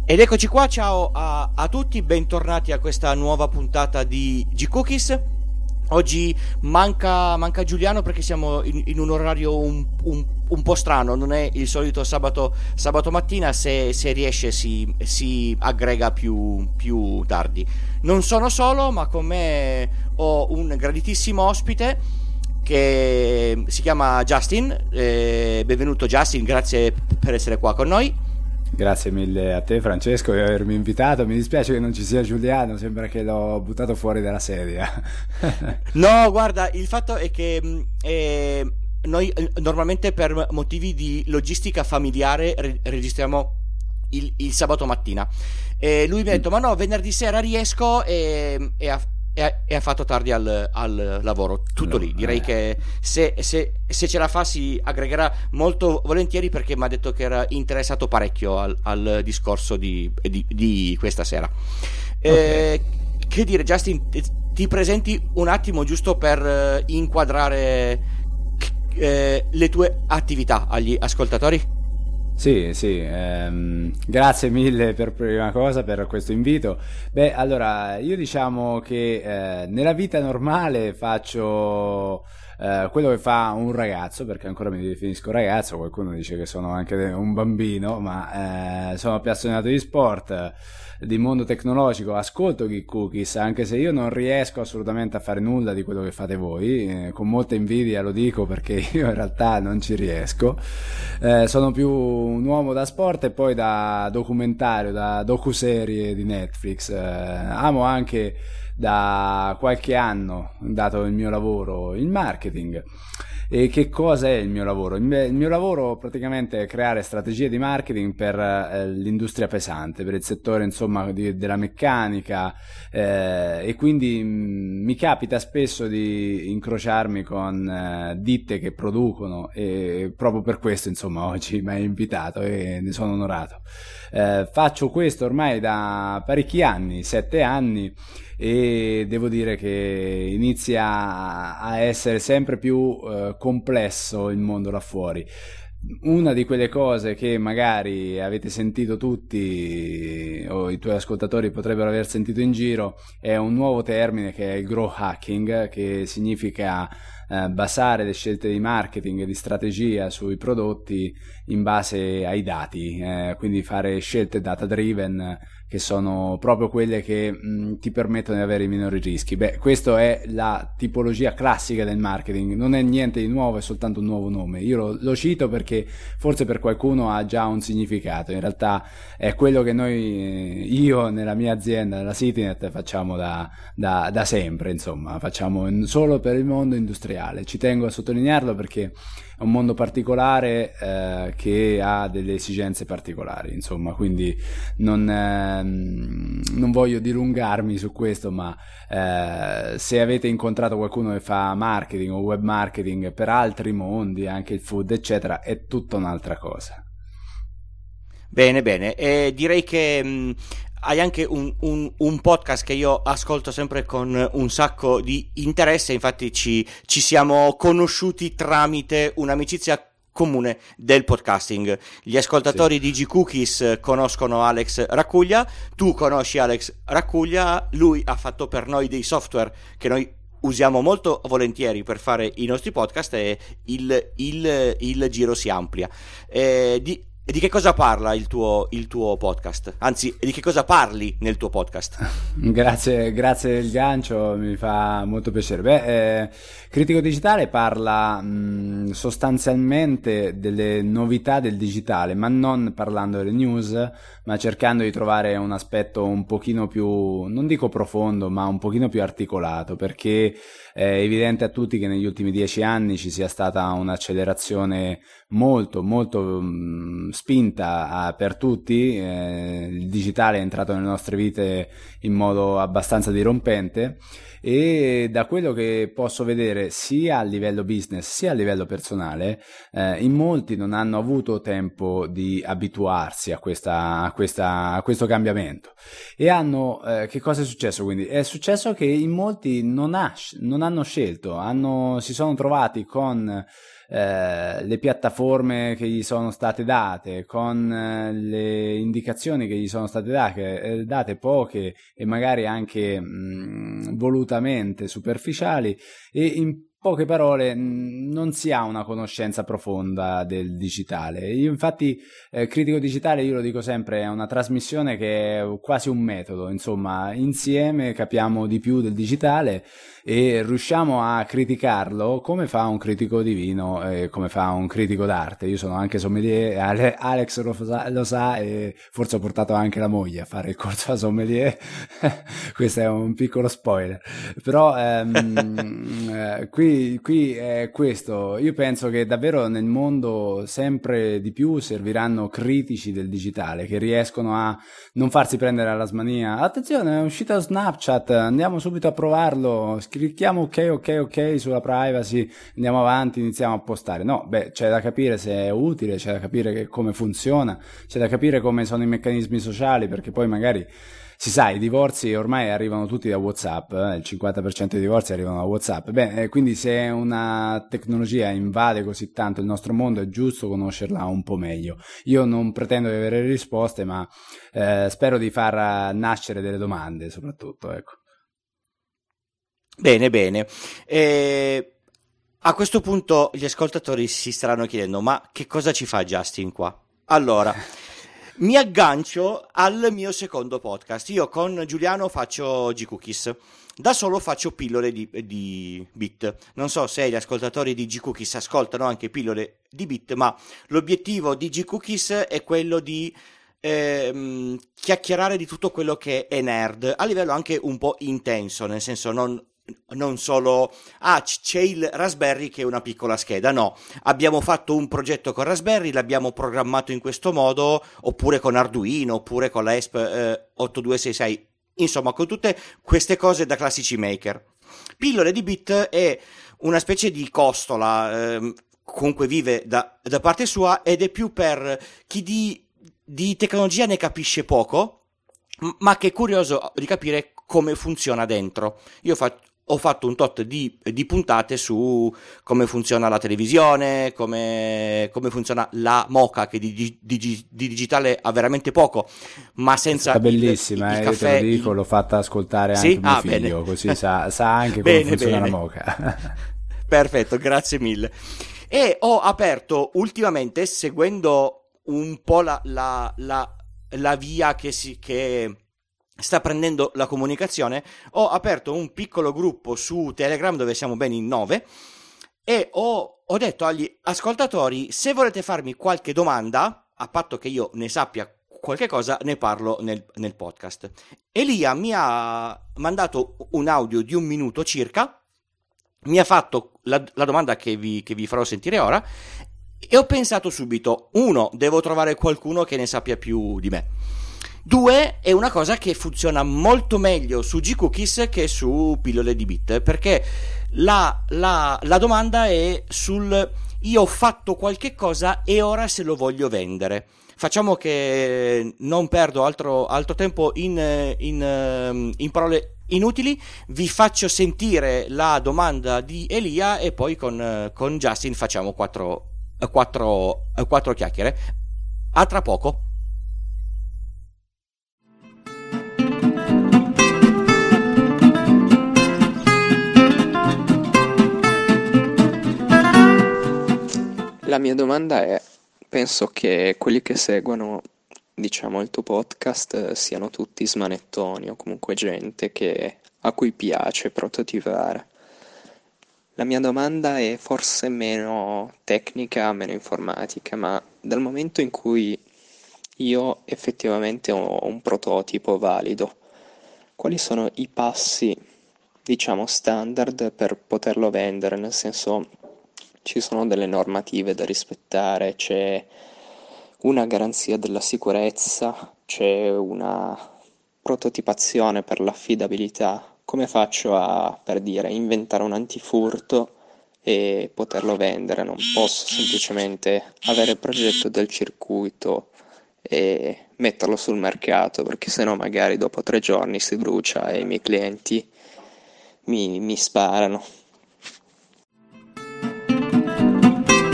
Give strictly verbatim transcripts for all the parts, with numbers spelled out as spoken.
Ed eccoci qua, ciao a, a tutti, bentornati a questa nuova puntata di G-Cookies. Oggi manca, manca Giuliano perché siamo in, in un orario un, un, un po' strano, non è il solito sabato, sabato mattina, se, se riesce si, si aggrega più, più tardi. Non sono solo, ma con me ho un graditissimo ospite che si chiama Justin. Eh, benvenuto Justin, grazie per essere qua con noi. Grazie mille a te Francesco di avermi invitato. Mi dispiace che non ci sia Giuliano, sembra che l'ho buttato fuori dalla sedia. No, guarda, il fatto è che eh, noi eh, normalmente per motivi di logistica familiare re- registriamo il, il sabato mattina. E lui mi ha detto, ma no, venerdì sera riesco e, e ha e ha, e ha fatto tardi al, al lavoro, tutto no, lì. Direi eh. che se, se, se ce la fa si aggregherà molto volentieri, perché mi ha detto che era interessato parecchio al, al discorso di, di, di questa sera. Okay. Eh, che dire, Justin, ti presenti un attimo giusto per inquadrare eh, le tue attività agli ascoltatori? Sì, sì, ehm, grazie mille per prima cosa per questo invito. Beh, allora, io diciamo che eh, nella vita normale faccio eh, quello che fa un ragazzo, perché ancora mi definisco ragazzo, qualcuno dice che sono anche un bambino, ma eh, sono appassionato di sport, di mondo tecnologico, ascolto G-Cookies, anche se io non riesco assolutamente a fare nulla di quello che fate voi, eh, con molta invidia lo dico, perché io in realtà non ci riesco. Eh, sono più un uomo da sport e poi da documentario, da docuserie di Netflix. Eh, amo anche da qualche anno, dato il mio lavoro, il marketing. E che cosa è il mio lavoro? Il mio, il mio lavoro praticamente è creare strategie di marketing per eh, l'industria pesante, per il settore insomma di, della meccanica, eh, e quindi mh, mi capita spesso di incrociarmi con eh, ditte che producono, e proprio per questo insomma oggi mi hai invitato e ne sono onorato. Eh, faccio questo ormai da parecchi anni, sette anni, e devo dire che inizia a essere sempre più eh, complesso il mondo là fuori. Una di quelle cose che magari avete sentito tutti o i tuoi ascoltatori potrebbero aver sentito in giro è un nuovo termine che è il growth hacking, che significa eh, basare le scelte di marketing e di strategia sui prodotti in base ai dati, eh, quindi fare scelte data driven, che sono proprio quelle che mh, ti permettono di avere i minori rischi. Beh, questa è la tipologia classica del marketing, non è niente di nuovo, è soltanto un nuovo nome. Io lo, lo cito perché forse per qualcuno ha già un significato, in realtà è quello che noi, io nella mia azienda, la Citynet, facciamo da, da, da sempre, insomma, facciamo solo per il mondo industriale. Ci tengo a sottolinearlo perché è un mondo particolare eh, che ha delle esigenze particolari, insomma, quindi non, eh, non voglio dilungarmi su questo, ma eh, se avete incontrato qualcuno che fa marketing o web marketing per altri mondi, anche il food eccetera, è tutta un'altra cosa. Bene, bene, e direi che mh, hai anche un, un, un podcast che io ascolto sempre con un sacco di interesse, infatti ci, ci siamo conosciuti tramite un'amicizia comune del podcasting. Gli ascoltatori sì. di G-Cookies conoscono Alex Raccuglia, tu conosci Alex Raccuglia, lui ha fatto per noi dei software che noi usiamo molto volentieri per fare i nostri podcast, e il, il, il giro si amplia. Eh, di, di che cosa parla il tuo, il tuo podcast? Anzi, di che cosa parli nel tuo podcast? Grazie, grazie del gancio, mi fa molto piacere. Beh, eh, Critico Digitale parla mh, sostanzialmente delle novità del digitale, ma non parlando delle news, ma cercando di trovare un aspetto un pochino più, non dico profondo, ma un pochino più articolato, perché è evidente a tutti che negli ultimi dieci anni ci sia stata un'accelerazione molto, molto mh, spinta a, per tutti. Eh, il digitale è entrato nelle nostre vite in modo abbastanza dirompente, e da quello che posso vedere sia a livello business sia a livello personale, eh, in molti non hanno avuto tempo di abituarsi a, questa, a, questa, a questo cambiamento, e hanno eh, che cosa è successo quindi? È successo che in molti non, ha, non hanno scelto, hanno, si sono trovati con eh, le piattaforme che gli sono state date, con eh, le indicazioni che gli sono state date, eh, date poche e magari anche mh, volutamente superficiali, e in poche parole non si ha una conoscenza profonda del digitale. Io infatti eh, Critico Digitale, io lo dico sempre, è una trasmissione che è quasi un metodo, insomma insieme capiamo di più del digitale e riusciamo a criticarlo come fa un critico di vino, eh, come fa un critico d'arte. Io sono anche sommelier, Ale- Alex lo sa, lo sa, e forse ho portato anche la moglie a fare il corso da sommelier. Questo è un piccolo spoiler, però ehm, eh, qui, qui è questo. Io penso che davvero nel mondo sempre di più serviranno critici del digitale che riescono a non farsi prendere alla smania. Attenzione, è uscita Snapchat, andiamo subito a provarlo, clicchiamo ok ok ok sulla privacy, andiamo avanti, iniziamo a postare. No, beh, c'è da capire se è utile, c'è da capire che, come funziona, c'è da capire come sono i meccanismi sociali, perché poi magari si sa, i divorzi ormai arrivano tutti da WhatsApp, eh? Il cinquanta per cento dei divorzi arrivano da WhatsApp. Beh, eh, quindi se una tecnologia invade così tanto il nostro mondo è giusto conoscerla un po' meglio. Io non pretendo di avere risposte, ma eh, spero di far nascere delle domande soprattutto, ecco. Bene, bene. Eh, a questo punto gli ascoltatori si staranno chiedendo: ma che cosa ci fa Justin qua? Allora, mi aggancio al mio secondo podcast. Io con Giuliano faccio G-Cookies. Da solo faccio pillole di, di bit. Non so se gli ascoltatori di G-Cookies ascoltano anche pillole di bit, ma l'obiettivo di G-Cookies è quello di ehm, chiacchierare di tutto quello che è nerd, a livello anche un po' intenso, nel senso non non solo ah c'è il Raspberry che è una piccola scheda, no, abbiamo fatto un progetto con Raspberry, l'abbiamo programmato in questo modo, oppure con Arduino, oppure con la E S P eh, otto due sei sei, insomma con tutte queste cose da classici maker. Pillole di bit è una specie di costola, eh, comunque vive da, da parte sua, ed è più per chi di, di tecnologia ne capisce poco, ma che è curioso di capire come funziona dentro. Io faccio Ho fatto un tot di, di puntate su come funziona la televisione, come, come funziona la moca, che di, di, di, di digitale ha veramente poco, ma senza è bellissima, il, il eh, caffè. Io te lo dico, il... l'ho fatta ascoltare sì? anche mio Ah, figlio, bene. così sa, sa anche come bene, funziona bene. la moca. Perfetto, grazie mille. E ho aperto ultimamente, seguendo un po' la, la, la, la via che si... Che sta prendendo la comunicazione, ho aperto un piccolo gruppo su Telegram dove siamo ben in nove e ho, ho detto agli ascoltatori: se volete farmi qualche domanda, a patto che io ne sappia qualche cosa, ne parlo nel, nel podcast. Elia mi ha mandato un audio di un minuto circa, mi ha fatto la, la domanda che vi, che vi farò sentire ora, e ho pensato subito: uno, devo trovare qualcuno che ne sappia più di me. Due, è una cosa che funziona molto meglio su G-Cookies che su pillole di bit, perché la, la, la domanda è sul io ho fatto qualche cosa e ora se lo voglio vendere. Facciamo che non perdo altro, altro tempo in, in, in parole inutili, vi faccio sentire la domanda di Elia e poi con, con Justin facciamo quattro, quattro, quattro chiacchiere. A tra poco. La mia domanda è: penso che quelli che seguono, diciamo, il tuo podcast eh, siano tutti smanettoni o comunque gente che, a cui piace prototipare. La mia domanda è forse meno tecnica, meno informatica, ma dal momento in cui io effettivamente ho un prototipo valido, quali sono i passi, diciamo, standard per poterlo vendere? Nel senso, ci sono delle normative da rispettare, c'è una garanzia della sicurezza, c'è una prototipazione per l'affidabilità. Come faccio a, per dire, inventare un antifurto e poterlo vendere? Non posso semplicemente avere il progetto del circuito e metterlo sul mercato, perché sennò magari dopo tre giorni si brucia e i miei clienti mi, mi sparano.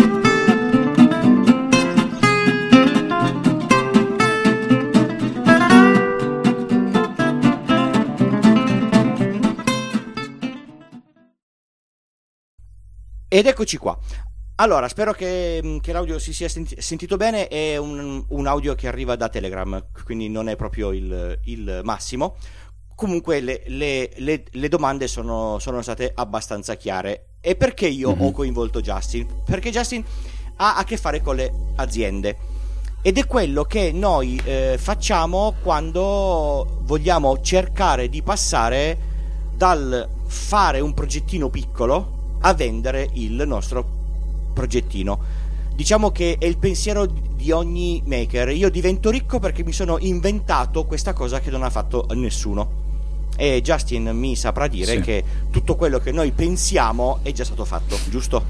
Ed eccoci qua. Allora, spero che, che l'audio si sia senti- sentito bene. È un, un audio che arriva da Telegram, quindi non è proprio il, il massimo. Comunque le, le, le, le domande sono, sono state abbastanza chiare. E perché io Mhm. ho coinvolto Justin? Perché Justin ha a che fare con le aziende. Ed è quello che noi eh, facciamo quando vogliamo cercare di passare dal fare un progettino piccolo a vendere il nostro progettino. Diciamo che è il pensiero di ogni maker. Io divento ricco perché mi sono inventato questa cosa che non ha fatto nessuno. E Justin mi saprà dire Sì. che tutto quello che noi pensiamo è già stato fatto, giusto?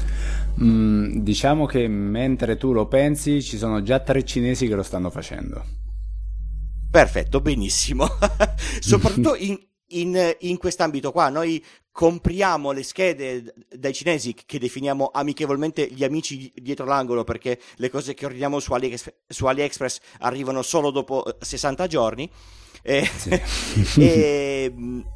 Mm, diciamo che mentre tu lo pensi, ci sono già tre cinesi che lo stanno facendo. Perfetto, benissimo. Soprattutto in, in, in quest'ambito qua, noi compriamo le schede dai cinesi che definiamo amichevolmente gli amici dietro l'angolo, perché le cose che ordiniamo su AliExpress, su AliExpress arrivano solo dopo sessanta giorni. E, Sì. e,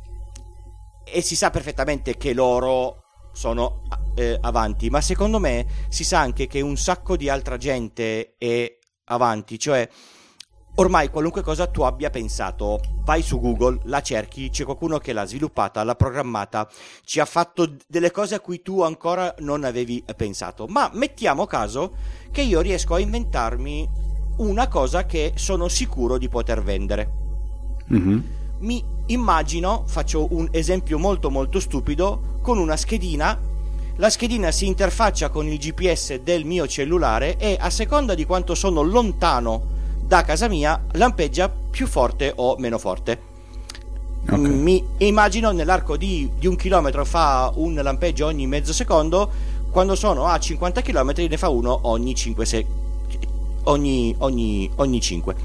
e si sa perfettamente che loro sono eh, avanti, ma secondo me si sa anche che un sacco di altra gente è avanti, cioè ormai qualunque cosa tu abbia pensato, vai su Google, la cerchi, c'è qualcuno che l'ha sviluppata, l'ha programmata, ci ha fatto delle cose a cui tu ancora non avevi pensato. Ma mettiamo caso che io riesco a inventarmi una cosa che sono sicuro di poter vendere. Mm-hmm. Mi immagino, faccio un esempio molto molto stupido, con una schedina. La schedina si interfaccia con il G P S del mio cellulare e a seconda di quanto sono lontano da casa mia lampeggia più forte o meno forte. Okay. Mi immagino nell'arco di, di un chilometro fa un lampeggio ogni mezzo secondo, quando sono a cinquanta chilometri ne fa uno ogni cinque se- ogni, ogni, ogni cinque.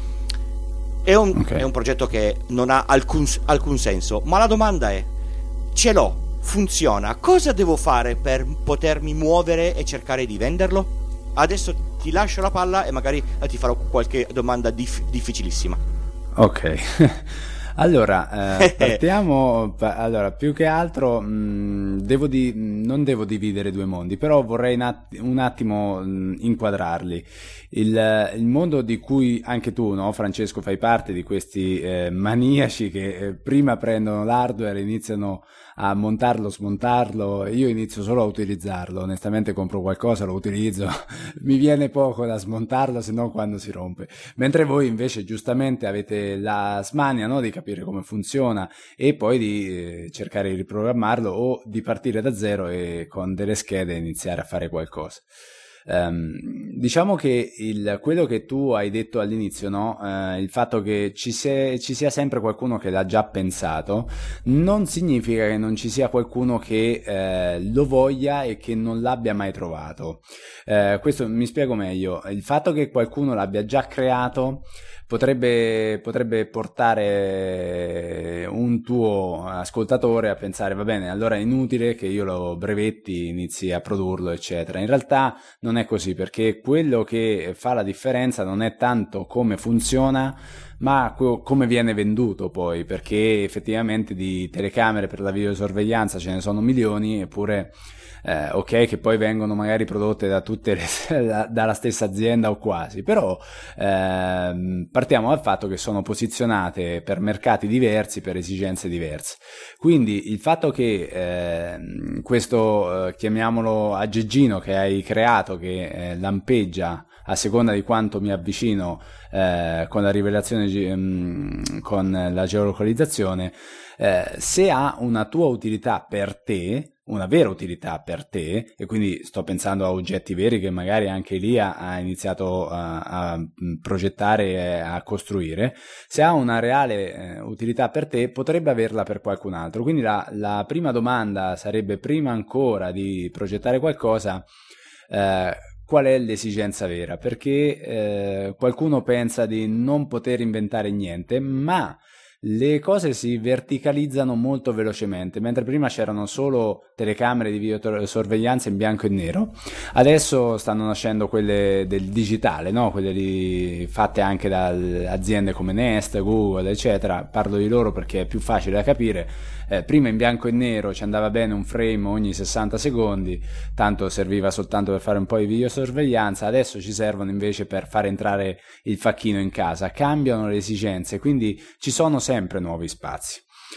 È un, Okay. è un progetto che non ha alcun, alcun senso, ma la domanda è: ce l'ho, funziona, cosa devo fare per potermi muovere e cercare di venderlo? Adesso ti lascio la palla e magari ti farò qualche domanda dif- difficilissima. Ok. Allora, eh, partiamo. pa- Allora, più che altro, mh, devo di- non devo dividere due mondi, però vorrei un, att- un attimo mh, inquadrarli. Il, il mondo di cui anche tu, no, Francesco, fai parte di questi eh, maniaci che eh, prima prendono l'hardware e iniziano a montarlo, smontarlo. Io inizio solo a utilizzarlo. Onestamente, compro qualcosa, lo utilizzo, mi viene poco da smontarlo, se no quando si rompe. Mentre voi invece giustamente avete la smania, no, di capire come funziona e poi di eh, cercare di riprogrammarlo o di partire da zero e con delle schede iniziare a fare qualcosa. Um, diciamo che il, quello che tu hai detto all'inizio, no? Uh, il fatto che ci, se, ci sia sempre qualcuno che l'ha già pensato non significa che non ci sia qualcuno che eh, lo voglia e che non l'abbia mai trovato. Eh, questo mi spiego meglio. Il fatto che qualcuno l'abbia già creato potrebbe, potrebbe portare un tuo ascoltatore a pensare: va bene, allora è inutile che io lo brevetti, inizi a produrlo, eccetera. In realtà non è così, perché quello che fa la differenza non è tanto come funziona, ma co- come viene venduto poi, perché effettivamente di telecamere per la videosorveglianza ce ne sono milioni, eppure eh, ok che poi vengono magari prodotte da tutte le, da, dalla stessa azienda o quasi, però ehm, partiamo dal fatto che sono posizionate per mercati diversi, per esigenze diverse. Quindi il fatto che eh, questo eh, chiamiamolo aggeggino che hai creato, che eh, lampeggia a seconda di quanto mi avvicino eh, con la rivelazione mh, con la geolocalizzazione, eh, se ha una tua utilità per te, una vera utilità per te, e quindi sto pensando a oggetti veri che magari anche lì ha, ha iniziato a, a progettare e a costruire, se ha una reale eh, utilità per te, potrebbe averla per qualcun altro. Quindi la, la prima domanda sarebbe, prima ancora di progettare qualcosa, eh, qual è l'esigenza vera? Perché eh, qualcuno pensa di non poter inventare niente, ma le cose si verticalizzano molto velocemente, mentre prima c'erano solo telecamere di videosorveglianza in bianco e nero, adesso stanno nascendo quelle del digitale, no? Quelle di, fatte anche da aziende come Nest, Google, eccetera. Parlo di loro perché è più facile da capire. Eh, prima in bianco e nero ci andava bene un frame ogni sessanta secondi, tanto serviva soltanto per fare un po' di videosorveglianza, adesso ci servono invece per far entrare il facchino in casa, cambiano le esigenze, quindi ci sono sempre nuovi spazi.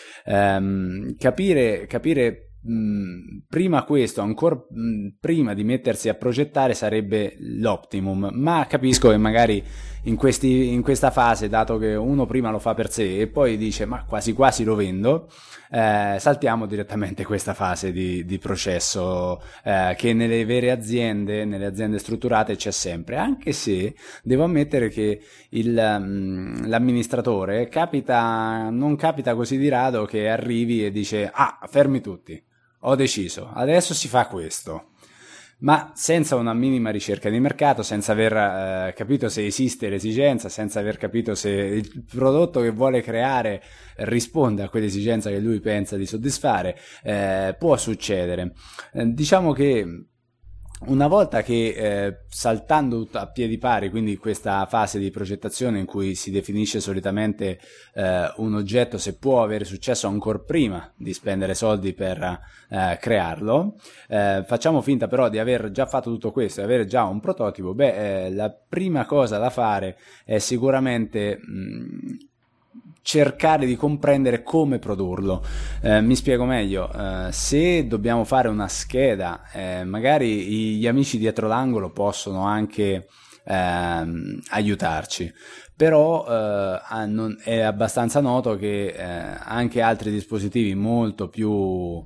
Um, capire, capire mh, prima questo, ancora prima di mettersi a progettare, sarebbe l'optimum, ma capisco che magari in, questi, in questa fase, dato che uno prima lo fa per sé e poi dice ma quasi quasi lo vendo, eh, saltiamo direttamente questa fase di, di processo eh, che nelle vere aziende, nelle aziende strutturate c'è sempre, anche se devo ammettere che il, um, l'amministratore capita, non capita così di rado che arrivi e dice ah, fermi tutti, ho deciso, adesso si fa questo, ma senza una minima ricerca di mercato, senza aver eh, capito se esiste l'esigenza, senza aver capito se il prodotto che vuole creare risponde a quell'esigenza che lui pensa di soddisfare, eh, può succedere. Eh, diciamo che una volta che eh, saltando a piedi pari, quindi questa fase di progettazione in cui si definisce solitamente eh, un oggetto se può avere successo ancora prima di spendere soldi per eh, crearlo, eh, facciamo finta però di aver già fatto tutto questo e avere già un prototipo, beh eh, la prima cosa da fare è sicuramente mh, cercare di comprendere come produrlo. Eh, mi spiego meglio, eh, se dobbiamo fare una scheda, eh, magari gli amici dietro l'angolo possono anche ehm, aiutarci, però eh, non, è abbastanza noto che eh, anche altri dispositivi molto più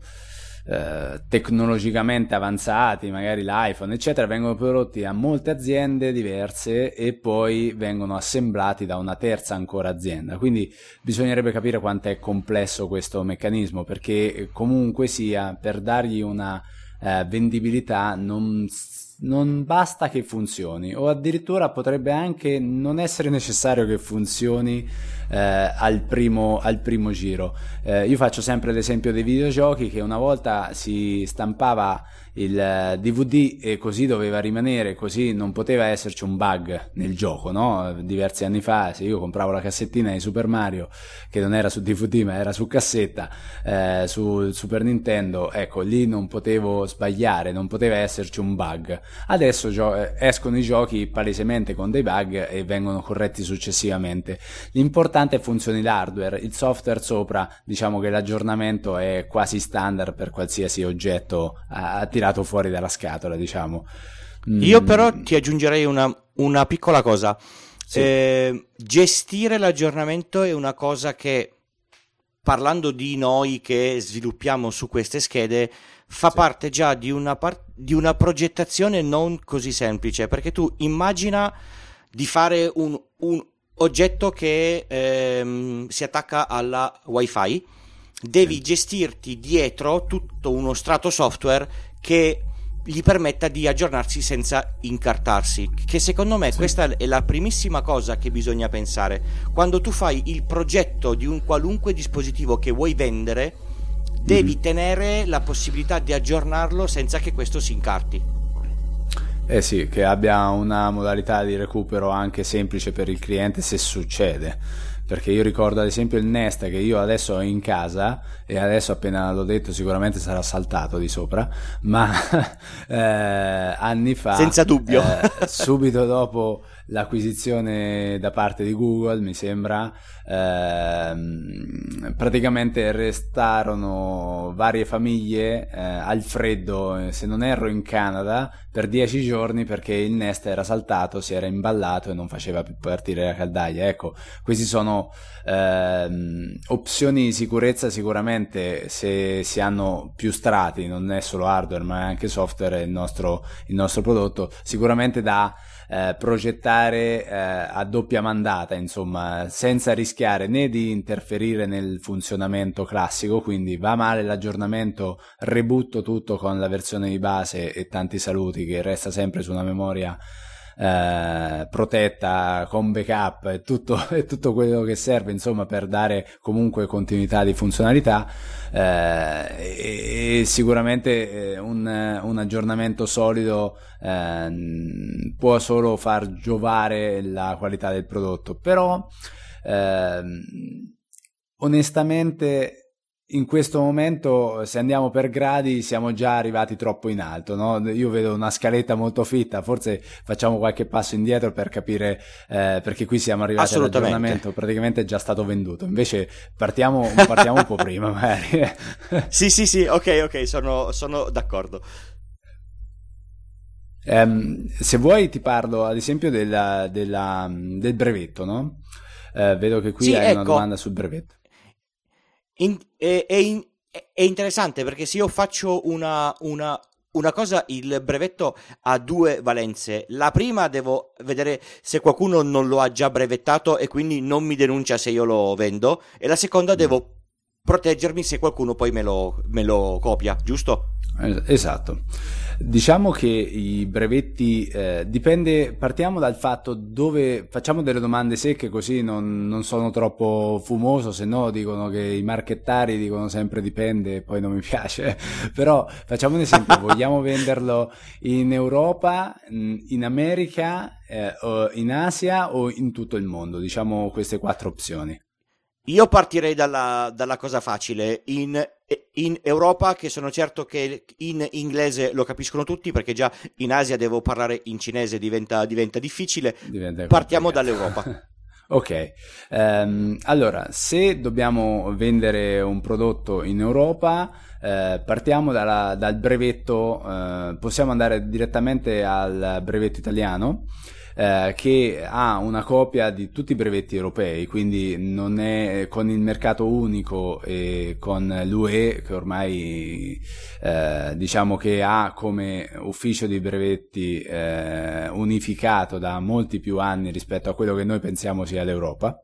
Eh, tecnologicamente avanzati, magari l'iPhone eccetera, vengono prodotti a molte aziende diverse e poi vengono assemblati da una terza ancora azienda, quindi bisognerebbe capire quanto è complesso questo meccanismo, perché comunque sia, per dargli una eh, vendibilità non non basta che funzioni, o addirittura potrebbe anche non essere necessario che funzioni eh, al primo al primo giro. Eh, io faccio sempre l'esempio dei videogiochi, che una volta si stampava il D V D e così doveva rimanere, così non poteva esserci un bug nel gioco, no? Diversi anni fa, se io compravo la cassettina di Super Mario, che non era su D V D ma era su cassetta, eh, sul Super Nintendo, ecco, lì non potevo sbagliare, non poteva esserci un bug. Adesso gio- escono i giochi palesemente con dei bug e vengono corretti successivamente. L'importante è funzioni l'hardware, il software sopra, diciamo che l'aggiornamento è quasi standard per qualsiasi oggetto a tirato fuori dalla scatola, diciamo. Mm. Io però ti aggiungerei una, una piccola cosa. Sì. Eh, gestire l'aggiornamento è una cosa che, parlando di noi che sviluppiamo su queste schede, fa sì. parte già di una, par- di una progettazione non così semplice, perché tu immagina di fare un, un oggetto che ehm, si attacca alla wifi, devi sì. gestirti dietro tutto uno strato software che gli permetta di aggiornarsi senza incartarsi, che secondo me sì. questa è la primissima cosa che bisogna pensare quando tu fai il progetto di un qualunque dispositivo che vuoi vendere. Devi mm. tenere la possibilità di aggiornarlo senza che questo si incarti. Eh sì, che abbia una modalità di recupero anche semplice per il cliente se succede. Perché io ricordo ad esempio il Nest che io adesso ho in casa, e adesso appena l'ho detto sicuramente sarà saltato di sopra, ma eh, anni fa, senza dubbio, eh, subito dopo l'acquisizione da parte di Google, mi sembra, ehm, praticamente restarono varie famiglie eh, al freddo, se non erro in Canada, per dieci giorni perché il Nest era saltato, si era imballato e non faceva più partire la caldaia. Ecco, questi sono ehm, opzioni di sicurezza sicuramente, se si hanno più strati, non è solo hardware ma è anche software il nostro, il nostro prodotto, sicuramente da Eh, progettare eh, a doppia mandata, insomma, senza rischiare né di interferire nel funzionamento classico, quindi va male l'aggiornamento, rebutto tutto con la versione di base e tanti saluti, che resta sempre su una memoria eh, protetta con backup e tutto, e tutto quello che serve, insomma, per dare comunque continuità di funzionalità, eh, e, e sicuramente un, un aggiornamento solido eh, può solo far giovare la qualità del prodotto. Però eh, onestamente in questo momento, se andiamo per gradi, siamo già arrivati troppo in alto, no? Io vedo una scaletta molto fitta, forse facciamo qualche passo indietro per capire, eh, perché qui siamo arrivati all'aggiornamento, praticamente è già stato venduto. Invece partiamo, partiamo un po' prima, magari. Sì, sì, sì, ok, ok, sono, sono d'accordo. Um, se vuoi ti parlo ad esempio della, della, del brevetto, no? Uh, vedo che qui sì, hai ecco. una domanda sul brevetto. In, è, è, in, è interessante perché se io faccio una, una, una cosa, il brevetto ha due valenze. La prima, devo vedere se qualcuno non lo ha già brevettato e quindi non mi denuncia se io lo vendo, e la seconda, mm. devo proteggermi se qualcuno poi me lo, me lo copia, giusto? Esatto. Diciamo che i brevetti eh, dipende, partiamo dal fatto dove facciamo delle domande secche, così non, non sono troppo fumoso, se no dicono che i marchettari dicono sempre dipende e poi non mi piace. Però facciamo un esempio: vogliamo venderlo in Europa, in America, eh, in Asia o in tutto il mondo? Diciamo queste quattro opzioni. Io partirei dalla, dalla cosa facile, in, in Europa, che sono certo che in inglese lo capiscono tutti, perché già in Asia devo parlare in cinese, diventa, diventa difficile. Diventa Partiamo dall'Europa. Ok, um, allora, se dobbiamo vendere un prodotto in Europa, eh, partiamo dalla, dal brevetto, eh, possiamo andare direttamente al brevetto italiano, Eh, che ha una copia di tutti i brevetti europei, quindi non è con il mercato unico e con l'U E, che ormai eh, diciamo che ha come ufficio di brevetti eh, unificato da molti più anni rispetto a quello che noi pensiamo sia l'Europa.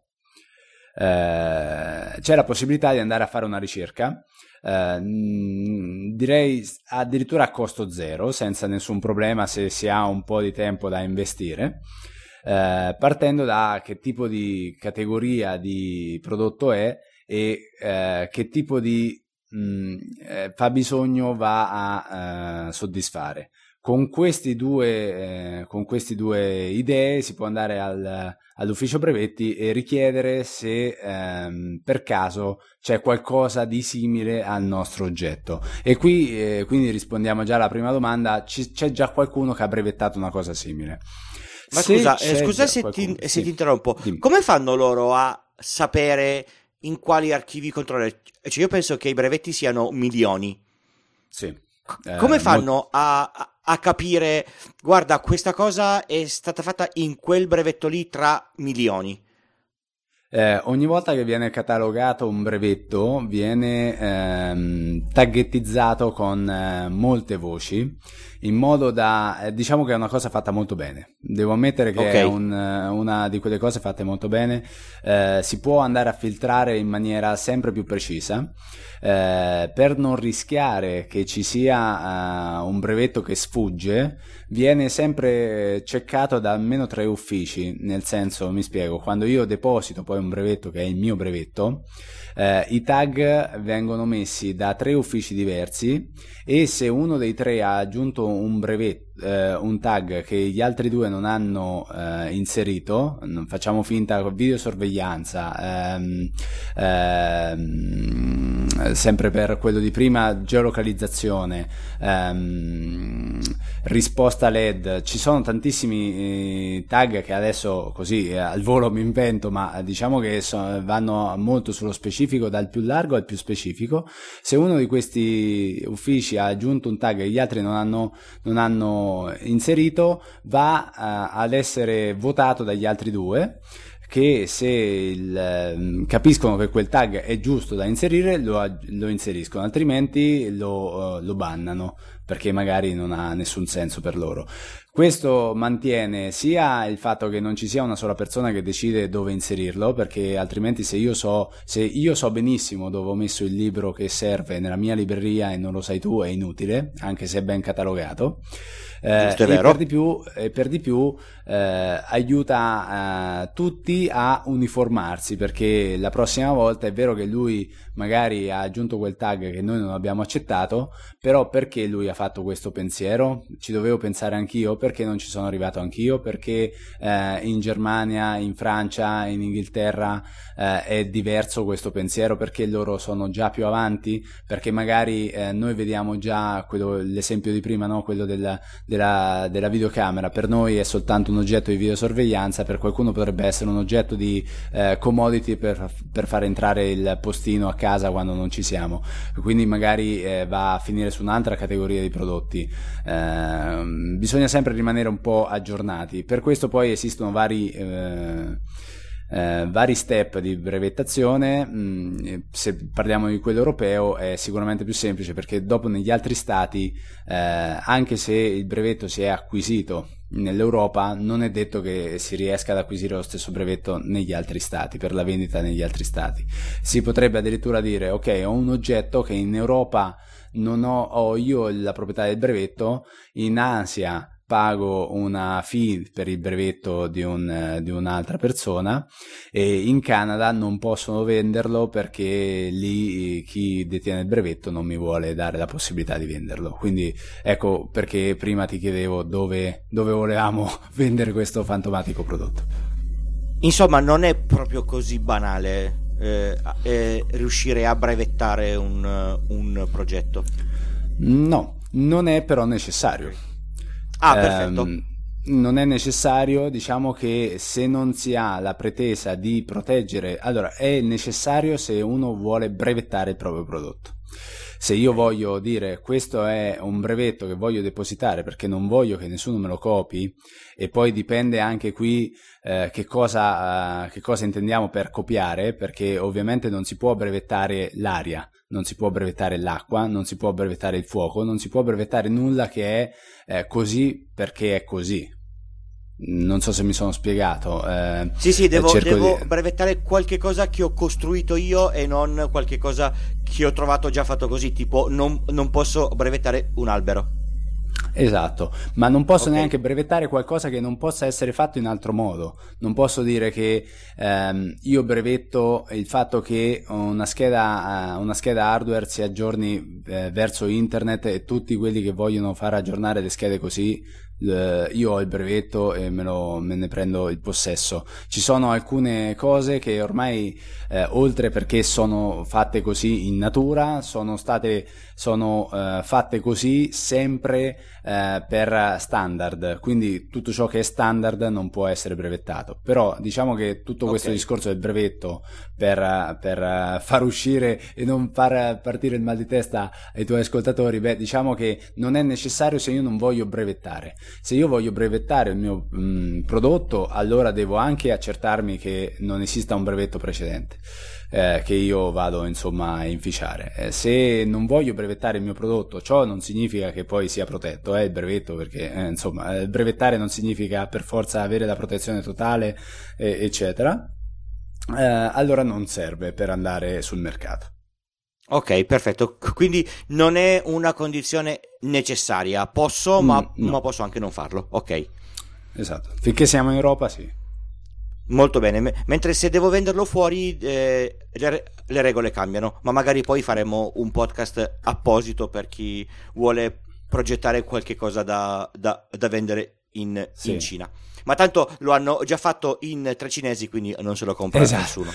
Eh, c'è la possibilità di andare a fare una ricerca, eh, direi addirittura a costo zero, senza nessun problema, se si ha un po' di tempo da investire, eh, partendo da che tipo di categoria di prodotto è e eh, che tipo di mh, eh, fabbisogno va a eh, soddisfare. Con questi due, eh, con questi due idee si può andare al, all'ufficio brevetti e richiedere se ehm, per caso c'è qualcosa di simile al nostro oggetto. E qui eh, quindi rispondiamo già alla prima domanda: c- c'è già qualcuno che ha brevettato una cosa simile? Ma se scusa, eh, scusa se, qualcuno, ti, sì. se ti interrompo, Dimmi. Come fanno loro a sapere in quali archivi controllare? Cioè, io penso che i brevetti siano milioni. Sì. Come eh, fanno molto... a, a a capire, guarda, questa cosa è stata fatta in quel brevetto lì tra milioni? Eh, ogni volta che viene catalogato un brevetto viene ehm, taggettizzato con eh, molte voci, in modo da, eh, diciamo che è una cosa fatta molto bene. Devo ammettere che okay. è un, una di quelle cose fatte molto bene. Eh, si può andare a filtrare in maniera sempre più precisa, eh, per non rischiare che ci sia uh, un brevetto che sfugge. Viene sempre checcato da almeno tre uffici, nel senso, mi spiego, quando io deposito poi un brevetto che è il mio brevetto, eh, i tag vengono messi da tre uffici diversi, e se uno dei tre ha aggiunto un brevetto, eh, un tag che gli altri due non hanno eh, inserito, facciamo finta con videosorveglianza, ehm, ehm, sempre per quello di prima, geolocalizzazione, ehm, risposta L E D, ci sono tantissimi eh, tag che adesso così eh, al volo mi invento, ma diciamo che so, vanno molto sullo specifico, dal più largo al più specifico. Se uno di questi uffici ha aggiunto un tag e gli altri non hanno, non hanno inserito, va uh, ad essere votato dagli altri due, che se il, capiscono che quel tag è giusto da inserire lo, lo inseriscono, altrimenti lo, uh, lo bannano. perché magari non ha nessun senso per loro. Questo mantiene sia il fatto che non ci sia una sola persona che decide dove inserirlo, perché altrimenti se io so, se io so benissimo dove ho messo il libro che serve nella mia libreria e non lo sai tu, è inutile, anche se è ben catalogato. Eh, Giusto, è e vero. per di più, e per di più eh, aiuta eh, tutti a uniformarsi, perché la prossima volta è vero che lui magari ha aggiunto quel tag che noi non abbiamo accettato, però perché lui ha fatto questo pensiero? Ci dovevo pensare anch'io? Perché non ci sono arrivato anch'io? Perché eh, in Germania, in Francia, in Inghilterra eh, è diverso questo pensiero? Perché loro sono già più avanti? Perché magari eh, noi vediamo già quello, l'esempio di prima, no? Quello del Della, della videocamera, per noi è soltanto un oggetto di videosorveglianza, per qualcuno potrebbe essere un oggetto di eh, commodity per, per far entrare il postino a casa quando non ci siamo, quindi magari eh, va a finire su un'altra categoria di prodotti. Eh, bisogna sempre rimanere un po' aggiornati, per questo poi esistono vari eh, Eh, vari step di brevettazione. mh, se parliamo di quello europeo è sicuramente più semplice, perché dopo negli altri stati eh, anche se il brevetto si è acquisito nell'Europa non è detto che si riesca ad acquisire lo stesso brevetto negli altri stati, per la vendita negli altri stati. Si potrebbe addirittura dire: ok, ho un oggetto che in Europa non ho, ho io la proprietà del brevetto, in Asia pago una fee per il brevetto di, un, di un'altra persona, e in Canada non possono venderlo perché lì chi detiene il brevetto non mi vuole dare la possibilità di venderlo. Quindi ecco perché prima ti chiedevo dove, dove volevamo vendere questo fantomatico prodotto. Insomma, non è proprio così banale eh, eh, riuscire a brevettare un, un progetto. No, non è però necessario. Ah, perfetto. Um, non è necessario, diciamo che se non si ha la pretesa di proteggere, allora è necessario se uno vuole brevettare il proprio prodotto. Se io voglio dire questo è un brevetto che voglio depositare perché non voglio che nessuno me lo copi, e poi dipende anche qui eh, che cosa, eh, che cosa intendiamo per copiare, perché ovviamente non si può brevettare l'aria, non si può brevettare l'acqua, non si può brevettare il fuoco, non si può brevettare nulla che è eh, così perché è così. Non so se mi sono spiegato. Eh, sì, sì, devo, devo di... brevettare qualche cosa che ho costruito io e non qualche cosa che ho trovato già fatto così, tipo non, non posso brevettare un albero. Esatto, ma non posso okay. neanche brevettare qualcosa che non possa essere fatto in altro modo. Non posso dire che ehm, io brevetto il fatto che una scheda, uh, una scheda hardware si aggiorni eh, verso internet, e tutti quelli che vogliono far aggiornare le schede così, eh, io ho il brevetto e me, lo, me ne prendo il possesso. Ci sono alcune cose che ormai, eh, oltre perché sono fatte così in natura, sono state sono uh, fatte così sempre uh, per standard, quindi tutto ciò che è standard non può essere brevettato. Però diciamo che tutto okay. questo discorso del brevetto per, per uh, far uscire e non far partire il mal di testa ai tuoi ascoltatori, beh, diciamo che non è necessario se io non voglio brevettare. Se io voglio brevettare il mio mh, prodotto, allora devo anche accertarmi che non esista un brevetto precedente eh, che io vado insomma a inficiare. Eh, se non voglio brevettare il mio prodotto, ciò non significa che poi sia protetto, è eh, il brevetto, perché eh, insomma eh, brevettare non significa per forza avere la protezione totale eh, eccetera, eh, allora non serve per andare sul mercato. Ok, perfetto, quindi non è una condizione necessaria, posso ma, mm, no. ma posso anche non farlo, ok. Esatto, finché siamo in Europa sì. Molto bene, M- mentre se devo venderlo fuori eh, le, le regole cambiano, ma magari poi faremo un podcast apposito per chi vuole progettare qualche cosa da, da, da vendere in, sì. in Cina. Ma tanto lo hanno già fatto in tre cinesi, quindi non se lo compra esatto. nessuno.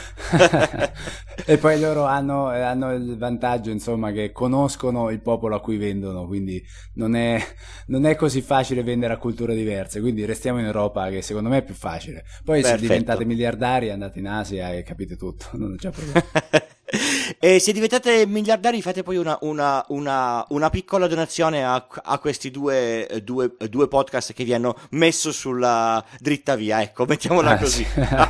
E poi loro hanno, hanno il vantaggio, insomma, che conoscono il popolo a cui vendono, quindi non è, non è così facile vendere a culture diverse, quindi restiamo in Europa, che secondo me è più facile. Poi Perfetto. Se diventate miliardari andate in Asia e capite tutto, non c'è problema. E se diventate miliardari fate poi una, una, una, una piccola donazione a, a questi due, due, due podcast che vi hanno messo sulla dritta via, ecco, mettiamola così.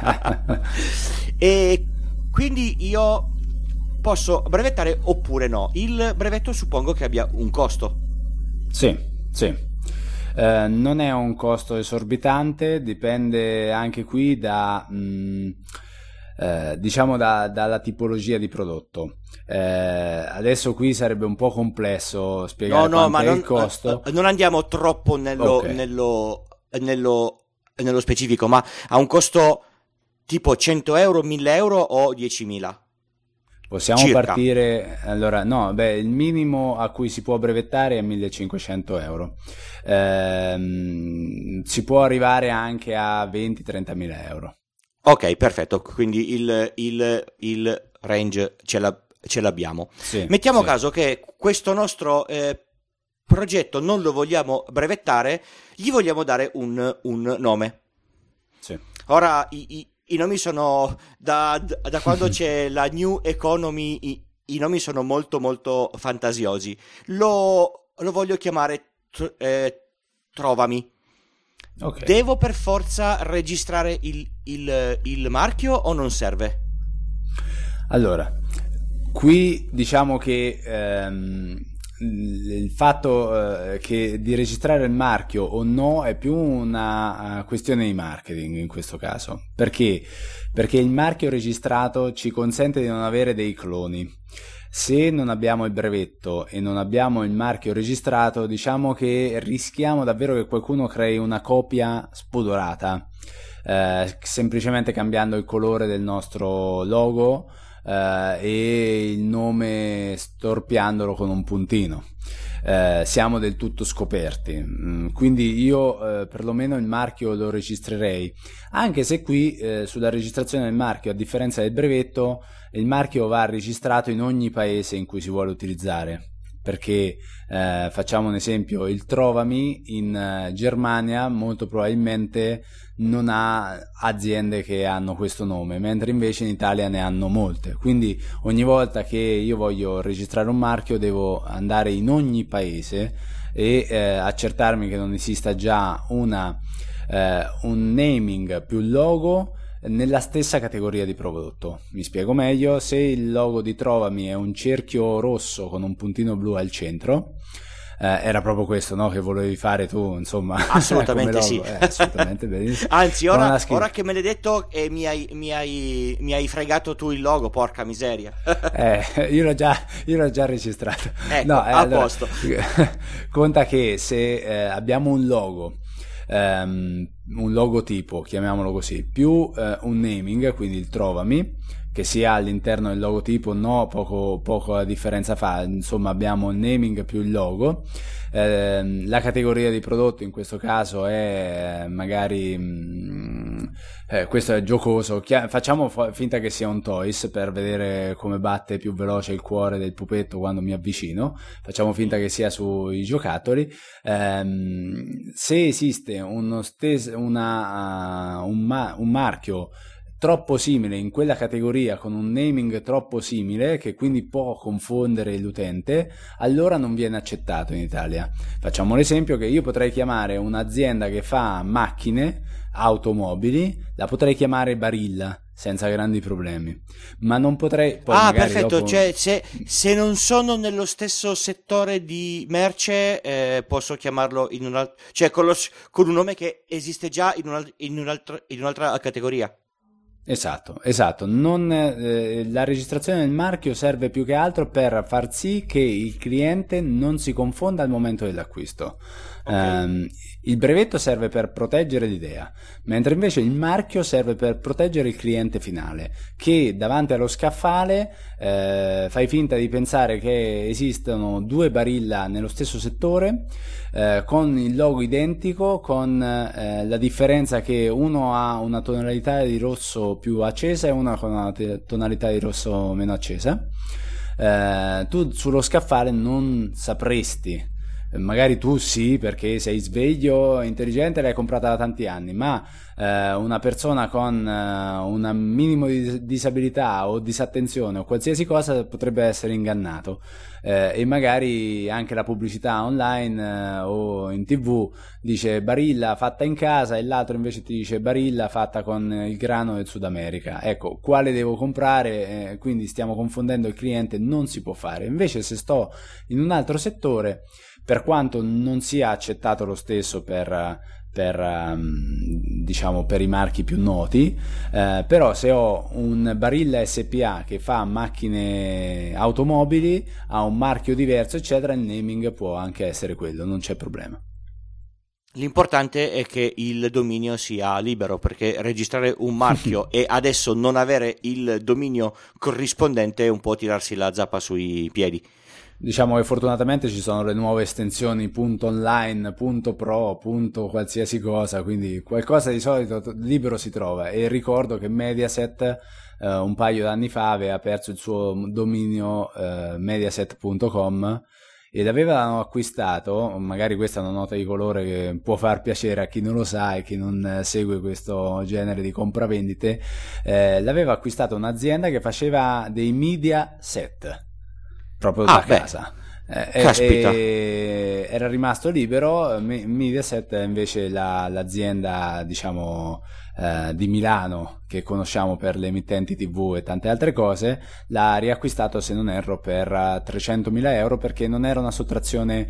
E quindi io posso brevettare oppure no? Il brevetto suppongo che abbia un costo. Sì, sì. Eh, non è un costo esorbitante, dipende anche qui da, mh, eh, diciamo da- dalla tipologia di prodotto. Eh, adesso qui sarebbe un po' complesso No, spiegare no, quanto ma è il non, costo. eh, non andiamo troppo Ok, nello, nello, nello, nello specifico, ma ha un costo tipo cento euro, mille euro o diecimila? possiamo Circa. partire. Allora, no, beh, il minimo a cui si può brevettare è millecinquecento euro. Ehm, si può arrivare anche a venti trenta mila euro. Ok, perfetto, quindi il, il- il range ce l'ha- ce l'abbiamo. Sì, Mettiamo sì, caso che questo nostro eh, progetto non lo vogliamo brevettare, gli vogliamo dare un, un nome. sì. Ora i, i- i nomi sono da, da quando c'è la New Economy, i, i nomi sono molto molto fantasiosi. Lo, lo voglio chiamare tr- eh, Trovami. Ok. Devo per forza registrare il, il- il marchio o non serve? Allora, qui diciamo che ehm, il fatto eh, che di registrare il marchio o no è più una eh, questione di marketing in questo caso. Perché? Perché il marchio registrato ci consente di non avere dei cloni. Se non abbiamo il brevetto e non abbiamo il marchio registrato, diciamo che rischiamo davvero che qualcuno crei una copia spudorata, eh, semplicemente cambiando il colore del nostro logo eh, e il nome storpiandolo con un puntino. Eh, siamo del tutto scoperti. Mm, quindi io eh, perlomeno il marchio lo registrerei, anche se qui eh, sulla registrazione del marchio, a differenza del brevetto, il marchio va registrato in ogni paese in cui si vuole utilizzare. Perché eh, facciamo un esempio, il Trovami in eh, Germania molto probabilmente non ha aziende che hanno questo nome, mentre invece in Italia ne hanno molte. Quindi ogni volta che io voglio registrare un marchio devo andare in ogni paese e eh, accertarmi che non esista già una, eh, un naming più logo nella stessa categoria di prodotto. Mi spiego meglio: se il logo di Trovami è un cerchio rosso con un puntino blu al centro, eh, era proprio questo, no, che volevi fare tu, insomma, come Assolutamente sì. logo. Eh, assolutamente benissimo. Anzi, Non ora, ha scritto. ora che me l'hai detto, eh, mi hai, mi hai- mi hai fregato tu il logo, porca miseria. Eh, io l'ho già, io l'ho già registrato. Ecco, No, eh, a allora, posto. conta che se eh, abbiamo un logo, ehm, un logotipo, chiamiamolo così, più eh, un naming, quindi il Trovami, che sia all'interno del logotipo, no, poco, poco la differenza fa, insomma abbiamo il naming più il logo. Eh, la categoria di prodotto in questo caso è magari mh, eh, questo è giocoso. Chia- facciamo fa- finta che sia un toys per vedere come batte più veloce il cuore del pupetto quando mi avvicino. Facciamo finta che sia sui giocattoli. Ehm, se esiste uno stes- una, uh, un, ma- un marchio troppo simile in quella categoria, con un naming troppo simile che quindi può confondere l'utente, allora non viene accettato in Italia. Facciamo l'esempio che io potrei chiamare un'azienda che fa macchine, automobili, la potrei chiamare Barilla senza grandi problemi, ma non potrei poi Ah, magari perfetto, dopo. cioè se, se non sono nello stesso settore di merce, eh, posso chiamarlo in un altro, cioè con, lo s- con un nome che esiste già in, un al- in un altro- in un'altra categoria. Esatto, esatto. Non, eh, la registrazione del marchio serve più che altro per far sì che il cliente non si confonda al momento dell'acquisto. Ok. Ehm, il brevetto serve per proteggere l'idea, mentre invece il marchio serve per proteggere il cliente finale, che davanti allo scaffale eh, fai finta di pensare che esistono due Barilla nello stesso settore, eh, con il logo identico, con eh, la differenza che uno ha una tonalità di rosso più accesa e una con una te- tonalità di rosso meno accesa. Eh, tu sullo scaffale non sapresti, magari tu sì perché sei sveglio e intelligente e l'hai comprata da tanti anni, ma eh, una persona con eh, un minimo di disabilità o disattenzione o qualsiasi cosa potrebbe essere ingannato, eh, e magari anche la pubblicità online eh, o in tv dice Barilla fatta in casa e l'altro invece ti dice Barilla fatta con il grano del Sud America. Ecco, quale devo comprare? Eh, quindi stiamo confondendo il cliente, non si può fare. Invece se sto in un altro settore per quanto non sia accettato lo stesso per, per, um, diciamo, per i marchi più noti, eh, però se ho un Barilla S P A che fa macchine automobili, ha un marchio diverso eccetera, il naming può anche essere quello, non c'è problema. L'importante è che il dominio sia libero, perché registrare un marchio e adesso non avere il dominio corrispondente è un po' tirarsi la zappa sui piedi. Diciamo che fortunatamente ci sono le nuove estensioni .online, .pro, qualsiasi cosa, quindi qualcosa di solito libero si trova. E ricordo che Mediaset eh, un paio d'anni fa aveva perso il suo dominio eh, mediaset punto com ed avevano acquistato, magari questa è una nota di colore che può far piacere a chi non lo sa e chi non segue questo genere di compravendite, eh, l'aveva acquistato un'azienda che faceva dei media set proprio ah, da beh. casa. Eh, Caspita. E era rimasto libero. Mediaset invece la, l'azienda diciamo eh, di Milano che conosciamo per le emittenti tivù e tante altre cose, l'ha riacquistato, se non erro, per trecentomila euro, perché non era una sottrazione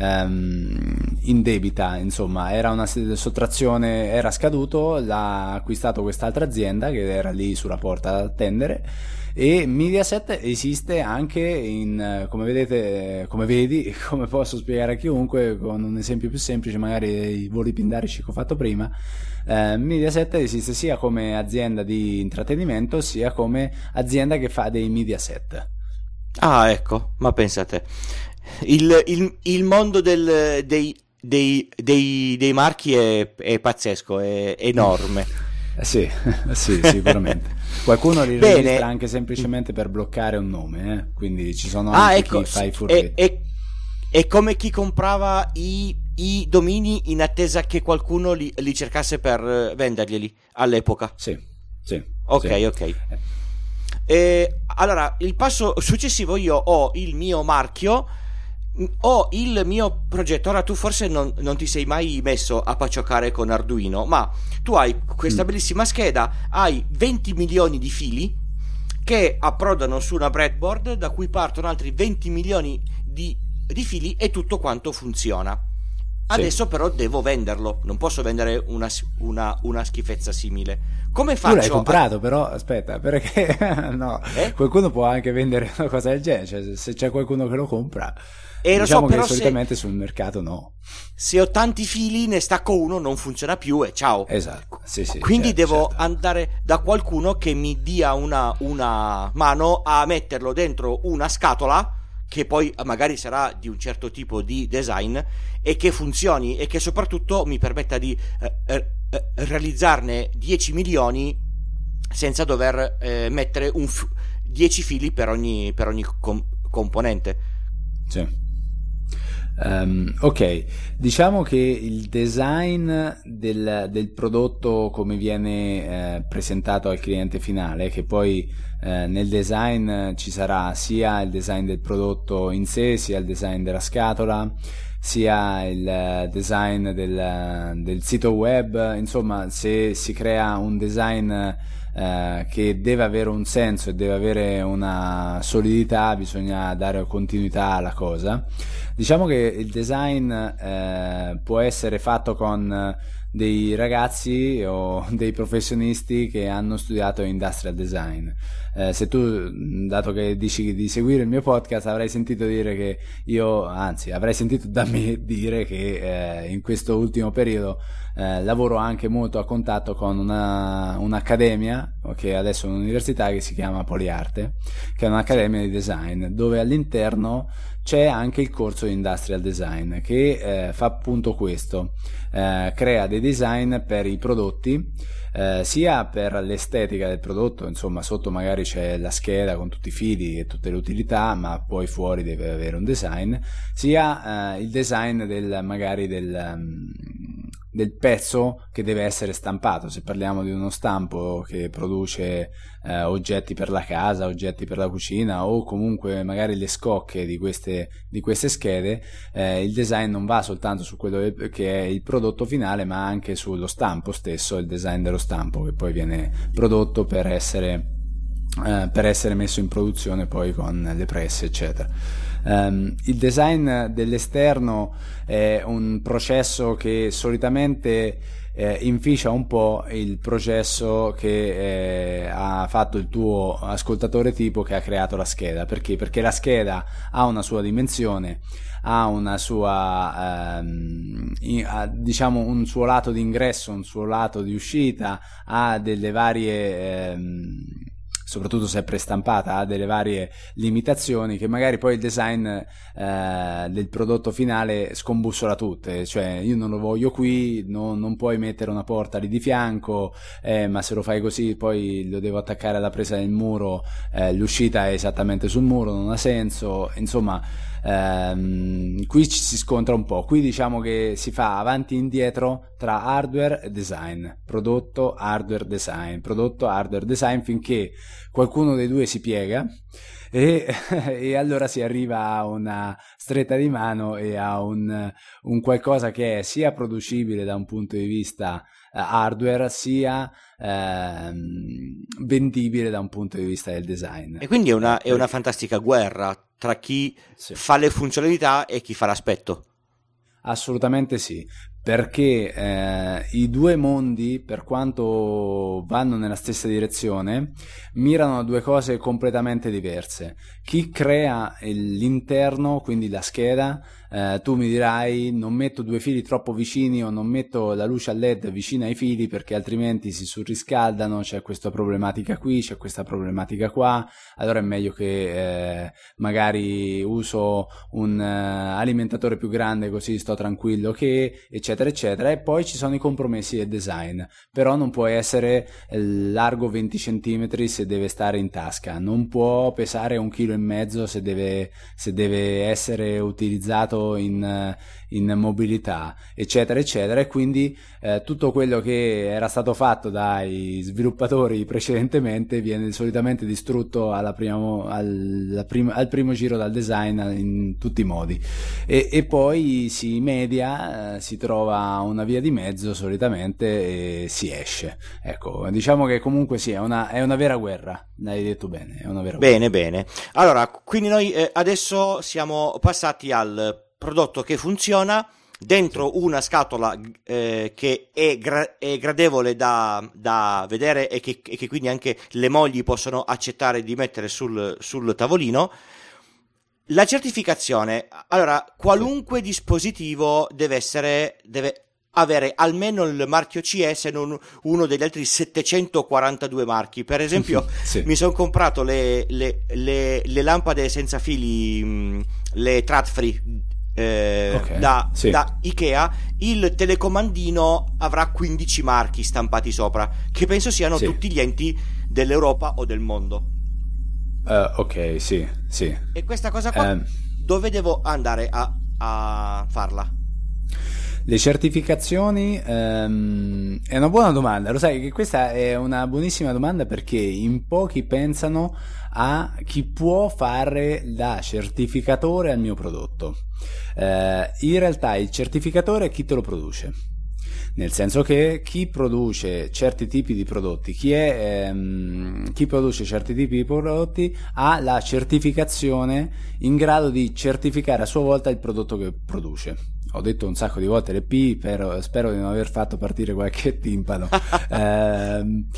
ehm, indebita, insomma era una sottrazione, era scaduto, l'ha acquistato quest'altra azienda che era lì sulla porta ad attendere. E Mediaset esiste anche in, come vedete, come vedi, come posso spiegare a chiunque con un esempio più semplice, magari i voli pindarici che ho fatto prima. eh, Mediaset esiste sia come azienda di intrattenimento sia come azienda che fa dei Mediaset. Ah, ecco, ma pensate, il, il, il mondo del, dei, dei, dei, dei marchi è, è pazzesco, è, è enorme. Eh sì, sì, sicuramente. Qualcuno li Bene. registra anche semplicemente per bloccare un nome, eh? Quindi ci sono ah, anche ecco, chi fa i è, furbetti. è, è come chi comprava i, i domini in attesa che qualcuno li, li cercasse per venderglieli all'epoca. Sì, sì. Ok, sì. ok. Eh, allora, il passo successivo, io ho il mio marchio, ho il mio progetto. Ora tu forse non, non ti sei mai messo a paccioccare con Arduino, ma tu hai questa Mm. bellissima scheda, hai venti milioni di fili che approdano su una breadboard da cui partono altri venti milioni di, di fili e tutto quanto funziona. Adesso però devo venderlo, non posso vendere una, una, una schifezza simile. Come faccio? Tu l'hai comprato, a... però aspetta, perché no, eh? qualcuno può anche vendere una cosa del genere, cioè, se c'è qualcuno che lo compra. E lo diciamo so, che però solitamente se, sul mercato no. Se ho tanti fili, ne stacco uno, non funziona più e ciao. Esatto. Sì, sì, Quindi certo, devo certo. andare da qualcuno che mi dia una, una mano a metterlo dentro una scatola che poi magari sarà di un certo tipo di design e che funzioni e che soprattutto mi permetta di eh, eh, realizzarne dieci milioni senza dover eh, mettere un f- dieci fili per ogni, per ogni com- componente. Sì. Um, ok, diciamo che il design del, del prodotto come viene eh, presentato al cliente finale, che poi eh, nel design ci sarà sia il design del prodotto in sé, sia il design della scatola, sia il design del, del sito web. Insomma, se si crea un design eh, che deve avere un senso e deve avere una solidità, bisogna dare continuità alla cosa. Diciamo che il design eh, può essere fatto con dei ragazzi o dei professionisti che hanno studiato industrial design. Eh, se tu, dato che dici di seguire il mio podcast, avrai sentito dire che io, anzi, avrai sentito da me dire che eh, in questo ultimo periodo eh, lavoro anche molto a contatto con una, un'accademia, che adesso è un'università, che si chiama Poliarte, che è un'accademia di design, dove all'interno c'è anche il corso di industrial design che eh, fa appunto questo, eh, crea dei design per i prodotti, eh, sia per l'estetica del prodotto, insomma sotto magari c'è la scheda con tutti i fili e tutte le utilità, ma poi fuori deve avere un design, sia eh, il design del magari del um, del pezzo che deve essere stampato. Se parliamo di uno stampo che produce eh, oggetti per la casa, oggetti per la cucina, o comunque magari le scocche di queste, di queste schede, eh, il design non va soltanto su quello che è il prodotto finale, ma anche sullo stampo stesso, il design dello stampo che poi viene prodotto per essere, eh, per essere messo in produzione poi con le presse eccetera. Um, il design dell'esterno è un processo che solitamente eh, inficia un po' il processo che eh, ha fatto il tuo ascoltatore tipo che ha creato la scheda. Perché? Perché la scheda ha una sua dimensione, ha una sua ehm, in, ha, diciamo un suo lato di ingresso, un suo lato di uscita, ha delle varie ehm, soprattutto se è prestampata, ha delle varie limitazioni che magari poi il design eh, del prodotto finale scombussola tutte. Cioè, io non lo voglio qui, no, non puoi mettere una porta lì di fianco, eh, ma se lo fai così poi lo devo attaccare alla presa del muro, eh, l'uscita è esattamente sul muro, non ha senso. Insomma, ehm, qui ci si scontra un po'. Qui diciamo che si fa avanti e indietro tra hardware e design, prodotto, hardware, design, prodotto, hardware, design, finché qualcuno dei due si piega e, e allora si arriva a una stretta di mano e a un, un qualcosa che è sia producibile da un punto di vista uh, hardware, sia uh, vendibile da un punto di vista del design. E quindi è una, è una fantastica guerra tra chi sì. fa le funzionalità e chi fa l'aspetto. Assolutamente sì, perché eh, i due mondi, per quanto vanno nella stessa direzione, mirano a due cose completamente diverse. Chi crea l'interno, quindi la scheda, eh, tu mi dirai non metto due fili troppo vicini o non metto la luce a led vicina ai fili perché altrimenti si surriscaldano, c'è questa problematica qui, c'è questa problematica qua, allora è meglio che eh, magari uso un uh, alimentatore più grande così sto tranquillo che, eccetera eccetera. E poi ci sono i compromessi del design, però non può essere largo venti centimetri se deve stare in tasca, non può pesare un chilo e mezzo se deve, se deve essere utilizzato in, in mobilità, eccetera eccetera. E quindi eh, tutto quello che era stato fatto dai sviluppatori precedentemente viene solitamente distrutto alla prima, alla prima, al primo giro dal design in tutti i modi, e, e poi si media, eh, si trova una via di mezzo solitamente e si esce. Ecco, diciamo che comunque sì, è una, è una vera guerra, l'hai detto bene, è una vera bene guerra. Bene, allora quindi noi eh, adesso siamo passati al prodotto che funziona dentro una scatola eh, che è, gra- è gradevole da, da vedere e che, e che quindi anche le mogli possono accettare di mettere sul, sul tavolino. La certificazione, allora qualunque dispositivo deve essere deve avere almeno il marchio C E, se non uno degli altri settecentoquarantadue marchi. Per esempio sì. mi sono comprato le, le, le, le lampade senza fili, le Trat Free eh, okay. da, sì. da Ikea. Il telecomandino avrà quindici marchi stampati sopra, che penso siano sì. tutti gli enti dell'Europa o del mondo. Uh, ok, sì, sì. E questa cosa qua um, dove devo andare a, a farla? Le certificazioni um, è una buona domanda, lo sai che questa è una buonissima domanda, perché in pochi pensano a chi può fare da certificatore al mio prodotto. Uh, in realtà il certificatore è chi te lo produce. Nel senso che chi produce certi tipi di prodotti, chi, è, ehm, chi produce certi tipi di prodotti ha la certificazione in grado di certificare a sua volta il prodotto che produce. Ho detto un sacco di volte le P, però spero di non aver fatto partire qualche timpano. eh,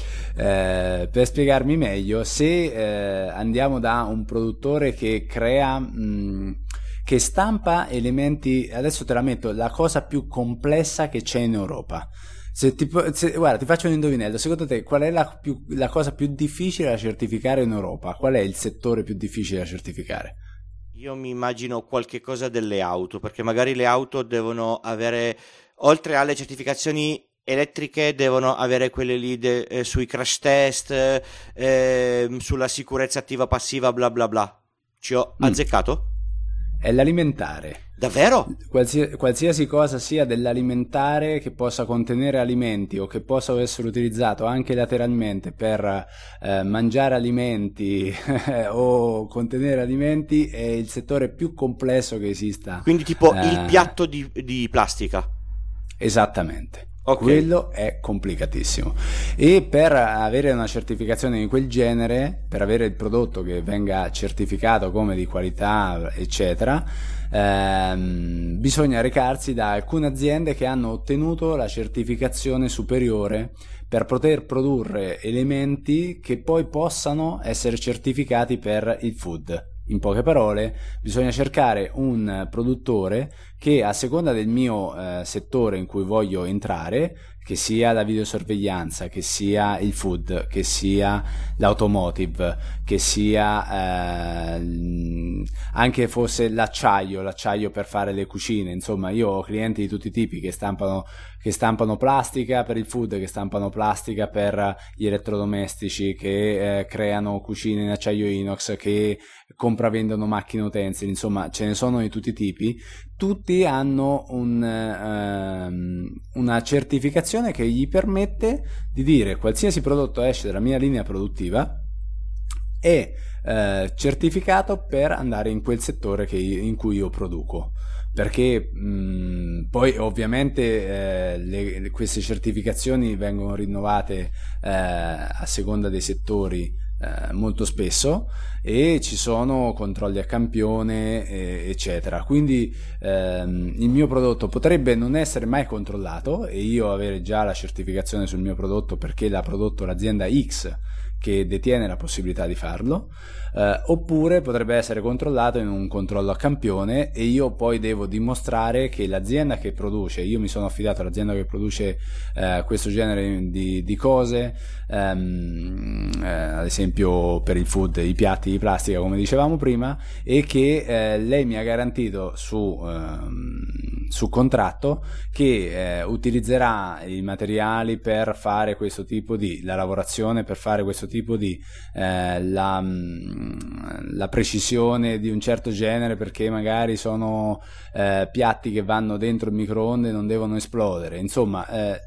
eh, per spiegarmi meglio, se eh, andiamo da un produttore che crea... Mh, che stampa elementi, adesso te la metto, la cosa più complessa che c'è in Europa. Se ti, se, guarda, ti faccio un indovinello, secondo te qual è la, più, la cosa più difficile da certificare in Europa? Qual è il settore più difficile da certificare? Io mi immagino qualche cosa delle auto, perché magari le auto devono avere, oltre alle certificazioni elettriche, devono avere quelle lì de, eh, sui crash test, eh, sulla sicurezza attiva passiva, bla bla bla. Ci ho mm. azzeccato? È l'alimentare. Davvero? Qualsiasi, qualsiasi cosa sia dell'alimentare che possa contenere alimenti o che possa essere utilizzato anche lateralmente per eh, mangiare alimenti o contenere alimenti è il settore più complesso che esista. Quindi tipo eh, il piatto di, di plastica. Esattamente. Okay. Quello è complicatissimo, e per avere una certificazione di quel genere, per avere il prodotto che venga certificato come di qualità eccetera, ehm, bisogna recarsi da alcune aziende che hanno ottenuto la certificazione superiore per poter produrre elementi che poi possano essere certificati per il food. In poche parole, bisogna cercare un produttore che, a seconda del mio eh, settore in cui voglio entrare, che sia la videosorveglianza, che sia il food, che sia l'automotive, che sia eh, anche fosse l'acciaio, l'acciaio per fare le cucine, insomma io ho clienti di tutti i tipi che stampano, che stampano plastica per il food, che stampano plastica per gli elettrodomestici, che eh, creano cucine in acciaio inox, che compravendono macchine utensili, insomma ce ne sono di tutti i tipi. Tutti hanno un, ehm, una certificazione che gli permette di dire: qualsiasi prodotto esce dalla mia linea produttiva è eh, certificato per andare in quel settore che io, in cui io produco. Perché mh, poi ovviamente eh, le, le, queste certificazioni vengono rinnovate eh, a seconda dei settori eh, molto spesso, e ci sono controlli a campione eh, eccetera, quindi ehm, il mio prodotto potrebbe non essere mai controllato e io avere già la certificazione sul mio prodotto perché l'ha prodotto l'azienda X che detiene la possibilità di farlo, eh, oppure potrebbe essere controllato in un controllo a campione e io poi devo dimostrare che l'azienda che produce, io mi sono affidato all'azienda che produce eh, questo genere di, di cose, ehm, eh, ad esempio per il food i piatti di plastica come dicevamo prima, e che eh, lei mi ha garantito su, ehm, su contratto che eh, utilizzerà i materiali per fare questo tipo di la lavorazione, per fare questo tipo di eh, la, la precisione di un certo genere, perché magari sono eh, piatti che vanno dentro il microonde e non devono esplodere, insomma eh,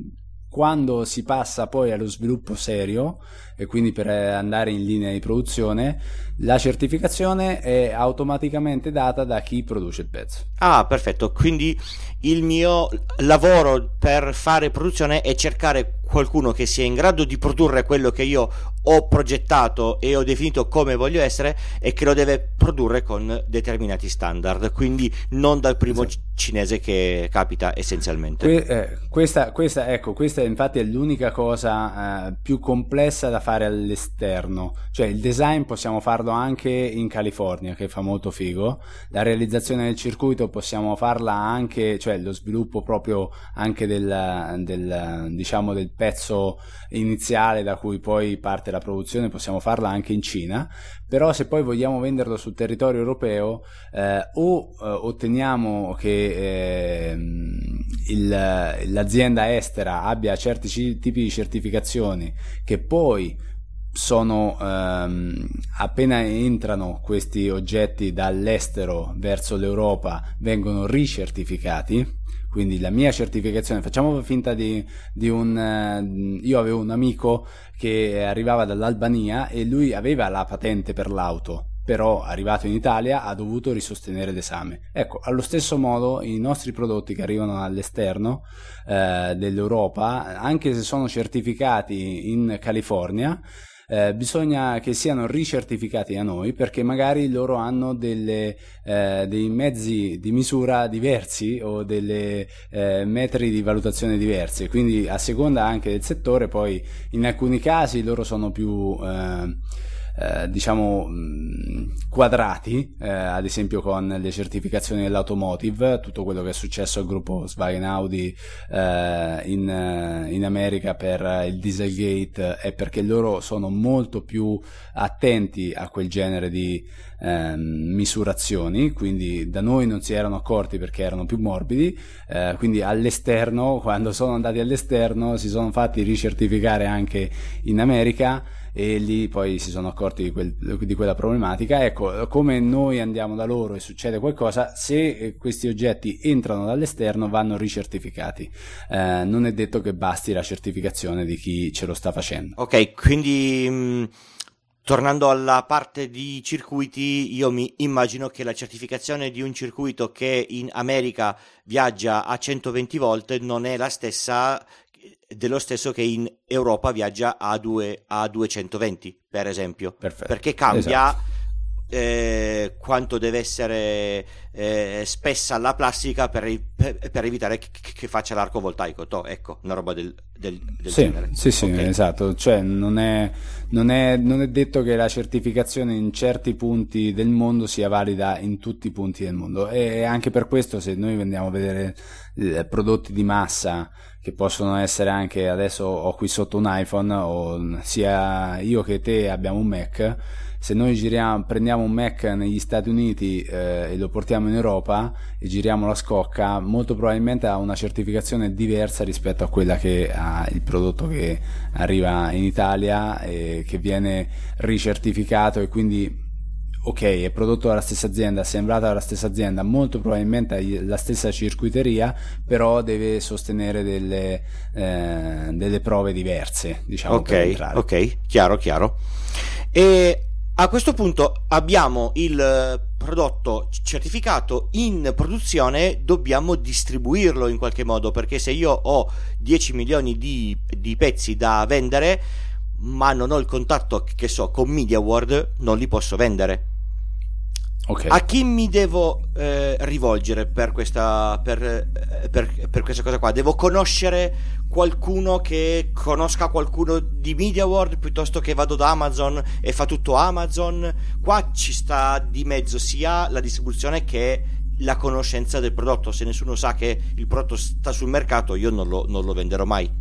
quando si passa poi allo sviluppo serio e quindi per andare in linea di produzione, la certificazione è automaticamente data da chi produce il pezzo. Ah, perfetto, quindi il mio lavoro per fare produzione è cercare qualcuno che sia in grado di produrre quello che io ho progettato e ho definito come voglio essere e che lo deve produrre con determinati standard, quindi non dal primo esatto. cinese che capita essenzialmente. Que- eh, questa, questa, ecco, questa infatti è l'unica cosa eh, più complessa da fare all'esterno, cioè il design possiamo farlo anche in California, che fa molto figo, la realizzazione del circuito possiamo farla anche, cioè lo sviluppo proprio anche del, del diciamo del pezzo iniziale da cui poi parte la produzione possiamo farla anche in Cina, però se poi vogliamo venderlo sul territorio europeo eh, o eh, otteniamo che eh, il, l'azienda estera abbia certi c- tipi di certificazioni che poi sono ehm, appena entrano questi oggetti dall'estero verso l'Europa vengono ricertificati. Quindi la mia certificazione, facciamo finta di, di un io avevo un amico che arrivava dall'Albania e lui aveva la patente per l'auto, però arrivato in Italia ha dovuto risostenere l'esame. Ecco, allo stesso modo i nostri prodotti che arrivano all'esterno eh, dell'Europa, anche se sono certificati in California, Eh, bisogna che siano ricertificati da noi, perché magari loro hanno delle, eh, dei mezzi di misura diversi o delle eh, metri di valutazione diversi, quindi a seconda anche del settore poi in alcuni casi loro sono più eh, eh, diciamo mh, quadrati, eh, ad esempio con le certificazioni dell'automotive, tutto quello che è successo al gruppo Volkswagen Audi eh, in, eh, in America per il Dieselgate è perché loro sono molto più attenti a quel genere di eh, misurazioni, quindi da noi non si erano accorti perché erano più morbidi, eh, quindi all'esterno, quando sono andati all'esterno si sono fatti ricertificare anche in America e lì poi si sono accorti di, quel, di quella problematica. Ecco, come noi andiamo da loro e succede qualcosa, se questi oggetti entrano dall'esterno vanno ricertificati, eh, non è detto che basti la certificazione di chi ce lo sta facendo. Ok, quindi mh, tornando alla parte di circuiti, io mi immagino che la certificazione di un circuito che in America viaggia a centoventi volt non è la stessa dello stesso che in Europa viaggia a, due, a duecentoventi, per esempio. Perfetto. Perché cambia Esatto. eh, quanto deve essere eh, spessa la plastica per, per, per evitare che, che faccia l'arco voltaico. To, ecco, una roba del, del, del sì, genere. Sì, sì, okay. Esatto. Cioè non è, non, è, non è detto che la certificazione in certi punti del mondo sia valida in tutti i punti del mondo, e anche per questo, se noi andiamo a vedere eh, prodotti di massa che possono essere anche, adesso ho qui sotto un iPhone, o sia io che te abbiamo un Mac, se noi giriamo, prendiamo un Mac negli Stati Uniti eh, e lo portiamo in Europa e giriamo la scocca, molto probabilmente ha una certificazione diversa rispetto a quella che ha il prodotto che arriva in Italia e che viene ricertificato, e quindi ok, è prodotto dalla stessa azienda, assemblato dalla stessa azienda, molto probabilmente ha la stessa circuiteria, però deve sostenere delle, eh, delle prove diverse, diciamo. Ok, per entrare. ok, chiaro, chiaro. E a questo punto abbiamo il prodotto certificato in produzione, dobbiamo distribuirlo in qualche modo, perché se io ho dieci milioni di, di pezzi da vendere ma non ho il contatto, che so, con MediaWorld, non li posso vendere. Okay. A chi mi devo eh, rivolgere per questa per, per, per questa cosa qua? Devo conoscere qualcuno che conosca qualcuno di MediaWorld, piuttosto che vado da Amazon e fa tutto Amazon? Qua ci sta di mezzo sia la distribuzione che la conoscenza del prodotto. Se nessuno sa che il prodotto sta sul mercato, io non lo, non lo venderò mai.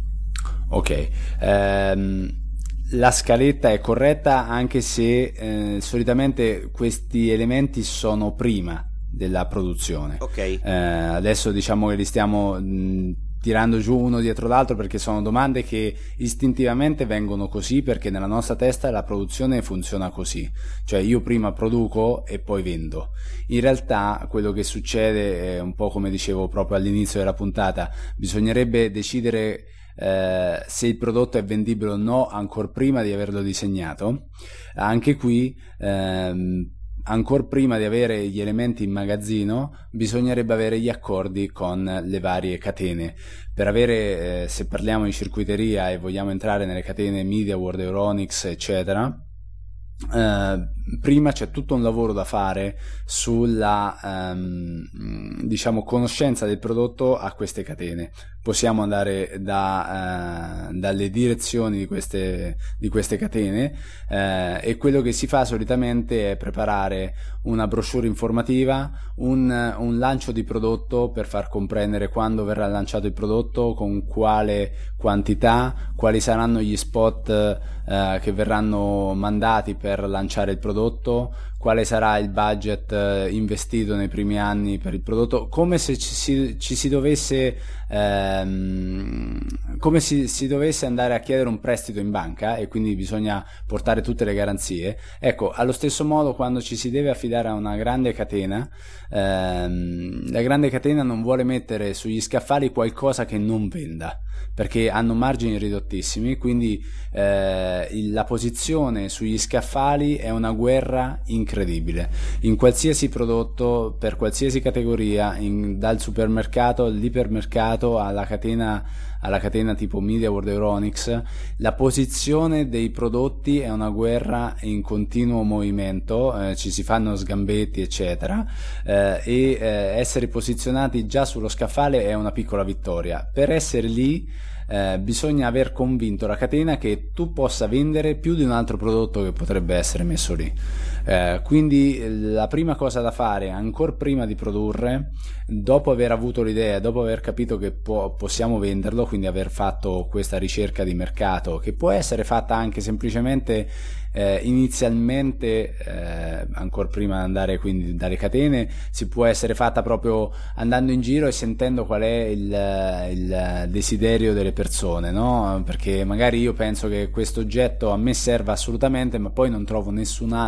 Ok, ehm, la scaletta è corretta, anche se eh, solitamente questi elementi sono prima della produzione. Ok. Eh, adesso diciamo che li stiamo mh, tirando giù uno dietro l'altro, perché sono domande che istintivamente vengono così, perché nella nostra testa la produzione funziona così, cioè io prima produco e poi vendo. In realtà quello che succede è un po' come dicevo proprio all'inizio della puntata: bisognerebbe decidere Eh, se il prodotto è vendibile o no ancora prima di averlo disegnato. Anche qui ehm, ancora prima di avere gli elementi in magazzino bisognerebbe avere gli accordi con le varie catene. Per avere, eh, se parliamo di circuiteria e vogliamo entrare nelle catene MediaWorld, Euronics eccetera, eh, prima c'è tutto un lavoro da fare sulla ehm, diciamo conoscenza del prodotto a queste catene. Possiamo andare da, eh, dalle direzioni di queste, di queste catene eh, e quello che si fa solitamente è preparare una brochure informativa, un, un lancio di prodotto per far comprendere quando verrà lanciato il prodotto, con quale quantità, quali saranno gli spot eh, che verranno mandati per lanciare il prodotto, quale sarà il budget eh, investito nei primi anni per il prodotto, come se ci si, ci si dovesse ehm, come si, si dovesse andare a chiedere un prestito in banca, e quindi bisogna portare tutte le garanzie. Ecco, allo stesso modo, quando ci si deve affidare a una grande catena, ehm, la grande catena non vuole mettere sugli scaffali qualcosa che non venda, perché hanno margini ridottissimi, quindi eh, la posizione sugli scaffali è una guerra incredibile. In qualsiasi prodotto, per qualsiasi categoria, in, dal supermercato all'ipermercato alla catena, alla catena tipo MediaWorld, Euronics, la posizione dei prodotti è una guerra in continuo movimento, eh, ci si fanno sgambetti eccetera, eh, e eh, essere posizionati già sullo scaffale è una piccola vittoria. Per essere lì Eh, bisogna aver convinto la catena che tu possa vendere più di un altro prodotto che potrebbe essere messo lì. Eh, quindi la prima cosa da fare, ancora prima di produrre, dopo aver avuto l'idea, dopo aver capito che po- possiamo venderlo, quindi aver fatto questa ricerca di mercato, che può essere fatta anche semplicemente eh, inizialmente, eh, ancora prima di andare quindi dalle catene, si può essere fatta proprio andando in giro e sentendo qual è il, il desiderio delle persone, no? Perché magari io penso che questo oggetto a me serva assolutamente, ma poi non trovo nessun altro a cui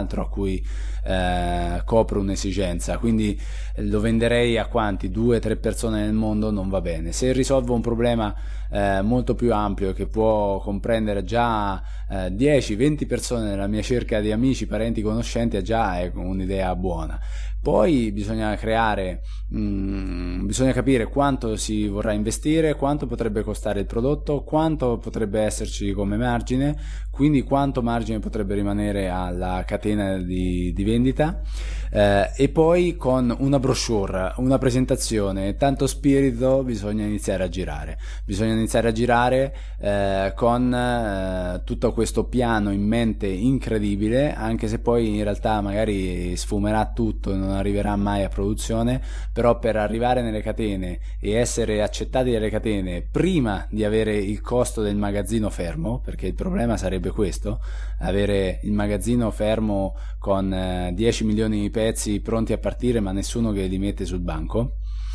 cui eh, copro un'esigenza, quindi lo venderei a quanti? Due, tre persone nel mondo non va bene. Se risolvo un problema eh, molto più ampio che può comprendere già eh, dieci venti persone nella mia cerca di amici, parenti, conoscenti, già è un'idea buona. Poi bisogna creare, mh, bisogna capire quanto si vorrà investire, quanto potrebbe costare il prodotto, quanto potrebbe esserci come margine, quindi quanto margine potrebbe rimanere alla catena di, di vendita, eh, e poi con una brochure, una presentazione, tanto spirito bisogna iniziare a girare. Bisogna iniziare a girare eh, con eh, tutto questo piano in mente incredibile, anche se poi in realtà magari sfumerà tutto, non arriverà mai a produzione, però per arrivare nelle catene e essere accettati dalle catene prima di avere il costo del magazzino fermo, perché il problema sarebbe questo, avere il magazzino fermo con eh, dieci milioni di pezzi pronti a partire ma nessuno che li mette sul banco.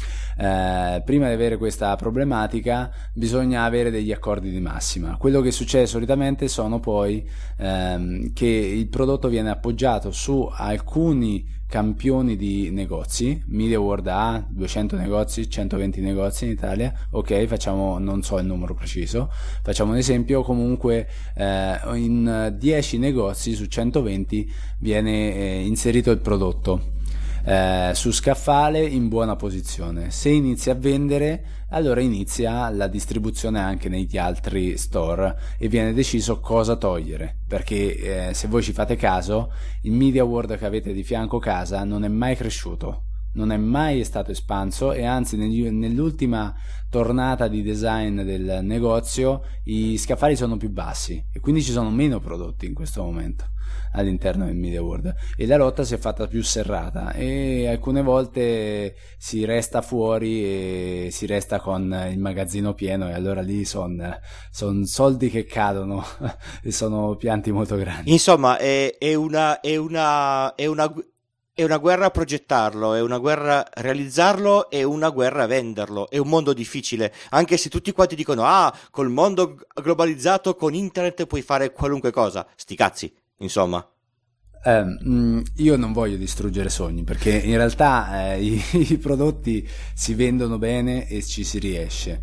Eh, prima di avere questa problematica bisogna avere degli accordi di massima. Quello che succede solitamente sono poi ehm, che il prodotto viene appoggiato su alcuni campioni di negozi. MediaWorld ha duecento negozi, centoventi negozi in Italia, ok, facciamo, non so il numero preciso, facciamo un esempio, comunque eh, in dieci negozi su centoventi viene eh, inserito il prodotto Eh, su scaffale in buona posizione. Se inizia a vendere, allora inizia la distribuzione anche negli altri store e viene deciso cosa togliere, perché eh, se voi ci fate caso, il MediaWorld che avete di fianco casa non è mai cresciuto, non è mai stato espanso, e anzi negli, nell'ultima tornata di design del negozio i scaffali sono più bassi e quindi ci sono meno prodotti in questo momento all'interno del MediaWorld, e la lotta si è fatta più serrata e alcune volte si resta fuori e si resta con il magazzino pieno, e allora lì sono son soldi che cadono e sono pianti molto grandi. Insomma è, è una è una è una è una guerra a progettarlo, è una guerra a realizzarlo, è una guerra a venderlo. È un mondo difficile, anche se tutti quanti dicono ah, col mondo globalizzato, con internet puoi fare qualunque cosa. Sti cazzi, insomma. Eh, io non voglio distruggere sogni, perché in realtà eh, i, i prodotti si vendono bene e ci si riesce.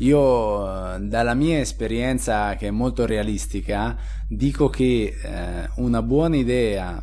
Io, dalla mia esperienza che è molto realistica, dico che eh, una buona idea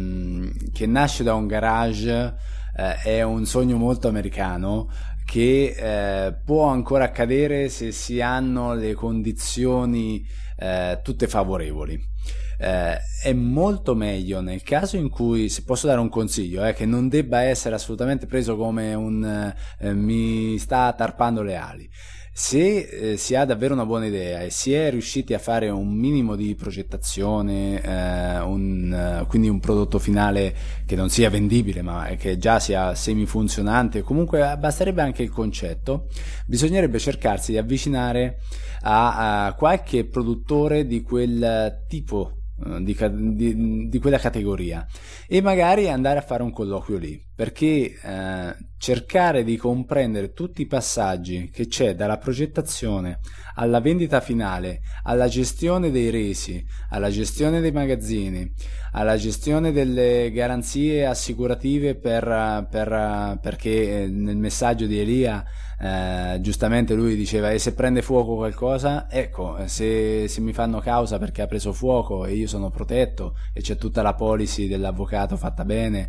mh, che nasce da un garage eh, è un sogno molto americano, che eh, può ancora accadere se si hanno le condizioni eh, tutte favorevoli. Eh, è molto meglio nel caso in cui, se posso dare un consiglio, eh, che non debba essere assolutamente preso come un eh, mi sta tarpando le ali. Se eh, si ha davvero una buona idea e si è riusciti a fare un minimo di progettazione, eh, un, eh, quindi un prodotto finale che non sia vendibile ma che già sia semifunzionante, comunque basterebbe anche il concetto, bisognerebbe cercarsi di avvicinare a, a qualche produttore di quel tipo, Di, di, di quella categoria, e magari andare a fare un colloquio lì, perché eh, cercare di comprendere tutti i passaggi che c'è dalla progettazione alla vendita finale, alla gestione dei resi, alla gestione dei magazzini, alla gestione delle garanzie assicurative per, per, perché nel messaggio di Elia Eh, giustamente lui diceva e se prende fuoco qualcosa, ecco, se, se mi fanno causa perché ha preso fuoco e io sono protetto e c'è tutta la policy dell'avvocato fatta bene,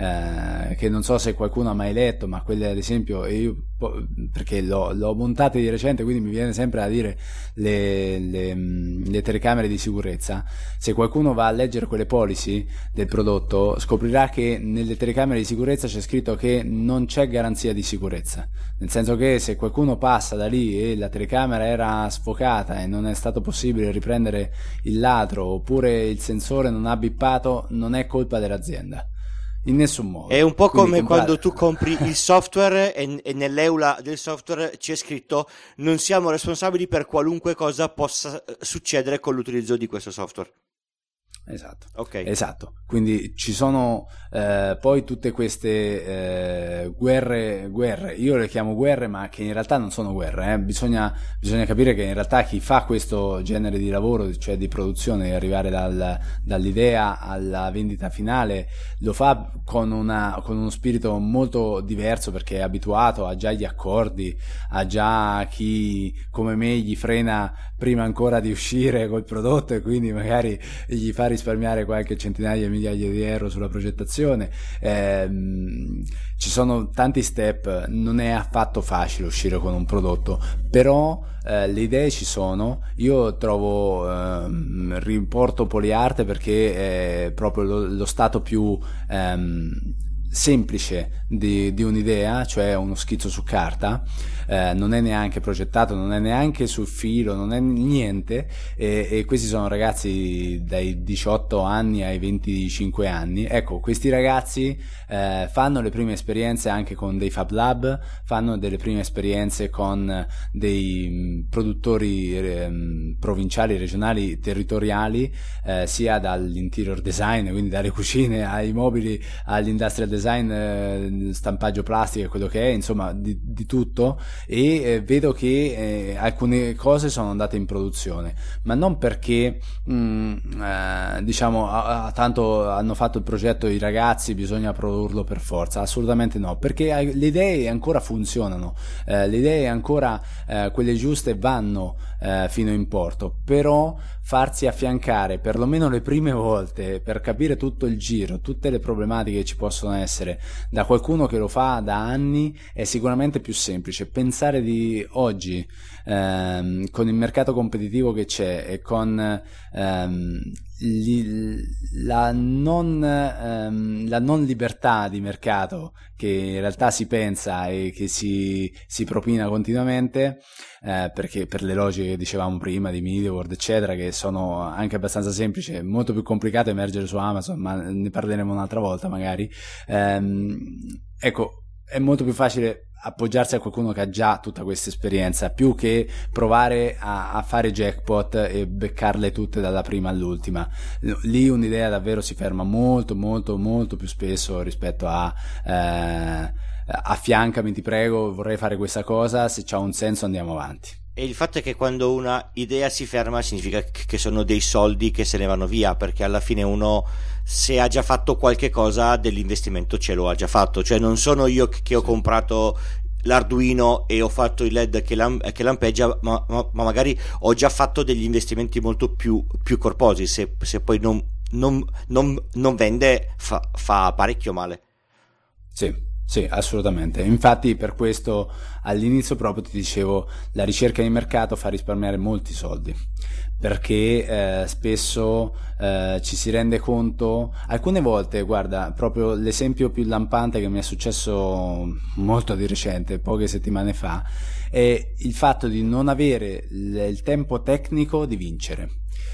eh, che non so se qualcuno ha mai letto, ma quelle ad esempio, e io perché l'ho, l'ho montate di recente, quindi mi viene sempre a dire le, le, le telecamere di sicurezza. Se qualcuno va a leggere quelle policy del prodotto, scoprirà che nelle telecamere di sicurezza c'è scritto che non c'è garanzia di sicurezza, nel senso che se qualcuno passa da lì e la telecamera era sfocata e non è stato possibile riprendere il ladro, oppure il sensore non ha bippato, non è colpa dell'azienda in nessun modo. È un po' Quindi come comprare... quando tu compri il software e, e nell'eula del software c'è scritto non siamo responsabili per qualunque cosa possa succedere con l'utilizzo di questo software. esatto, ok, esatto. Quindi ci sono eh, poi tutte queste eh, guerre, guerre, io le chiamo guerre, ma che in realtà non sono guerre, eh. Bisogna, bisogna capire che in realtà chi fa questo genere di lavoro, cioè di produzione, arrivare dal, dall'idea alla vendita finale, lo fa con, una, con uno spirito molto diverso, perché è abituato, ha già gli accordi, ha già chi come me gli frena prima ancora di uscire col prodotto e quindi magari gli fa risparmiare qualche centinaia di migliaia di euro sulla progettazione. Ehm, ci sono tanti step, non è affatto facile uscire con un prodotto, però eh, le idee ci sono. Io trovo ehm, rimporto Polyart perché è proprio lo, lo stato più ehm, semplice di, di un'idea, cioè uno schizzo su carta, eh, non è neanche progettato, non è neanche sul filo, non è niente, e, e questi sono ragazzi dai diciotto anni ai venticinque anni. Ecco, questi ragazzi eh, fanno le prime esperienze anche con dei Fab Lab, fanno delle prime esperienze con dei mh, produttori eh, provinciali, regionali, territoriali, eh, sia dall'interior design, quindi dalle cucine ai mobili, all'industrial design, eh, stampaggio plastica, quello che è, insomma di, di tutto, e eh, vedo che eh, alcune cose sono andate in produzione, ma non perché mh, eh, diciamo a, a, tanto hanno fatto il progetto i ragazzi, bisogna produrlo per forza, assolutamente no, perché eh, le idee ancora funzionano, eh, le idee ancora eh, quelle giuste vanno eh, fino in porto, però farsi affiancare perlomeno le prime volte per capire tutto il giro, tutte le problematiche che ci possono essere, da qualcuno che lo fa da anni, è sicuramente più semplice. Pensare di oggi ehm, con il mercato competitivo che c'è e con ehm, gli, la, non, ehm, la non libertà di mercato che in realtà si pensa e che si, si propina continuamente, eh, perché per le logiche che dicevamo prima di MediaWorld eccetera, che sono anche abbastanza semplici, è molto più complicato emergere su Amazon, ma ne parleremo un'altra volta magari. Ehm, ecco, è molto più facile appoggiarsi a qualcuno che ha già tutta questa esperienza, più che provare a, a fare jackpot e beccarle tutte dalla prima all'ultima. Lì un'idea davvero si ferma molto molto molto più spesso rispetto a eh, affiancami ti prego, vorrei fare questa cosa, se c'ha un senso andiamo avanti. E il fatto è che quando una idea si ferma significa che sono dei soldi che se ne vanno via, perché alla fine uno, se ha già fatto qualche cosa, dell'investimento ce lo ha già fatto. Cioè non sono io che ho comprato l'Arduino e ho fatto il L E D che, lamp- che lampeggia, ma, ma, ma magari ho già fatto degli investimenti molto più, più corposi. Se, se poi non, non, non, non vende fa, fa parecchio male. Sì. Sì, assolutamente. Infatti per questo all'inizio proprio ti dicevo, la ricerca di mercato fa risparmiare molti soldi, perché eh, spesso eh, ci si rende conto, alcune volte, guarda, proprio l'esempio più lampante che mi è successo molto di recente, poche settimane fa, è il fatto di non avere il tempo tecnico di vincere.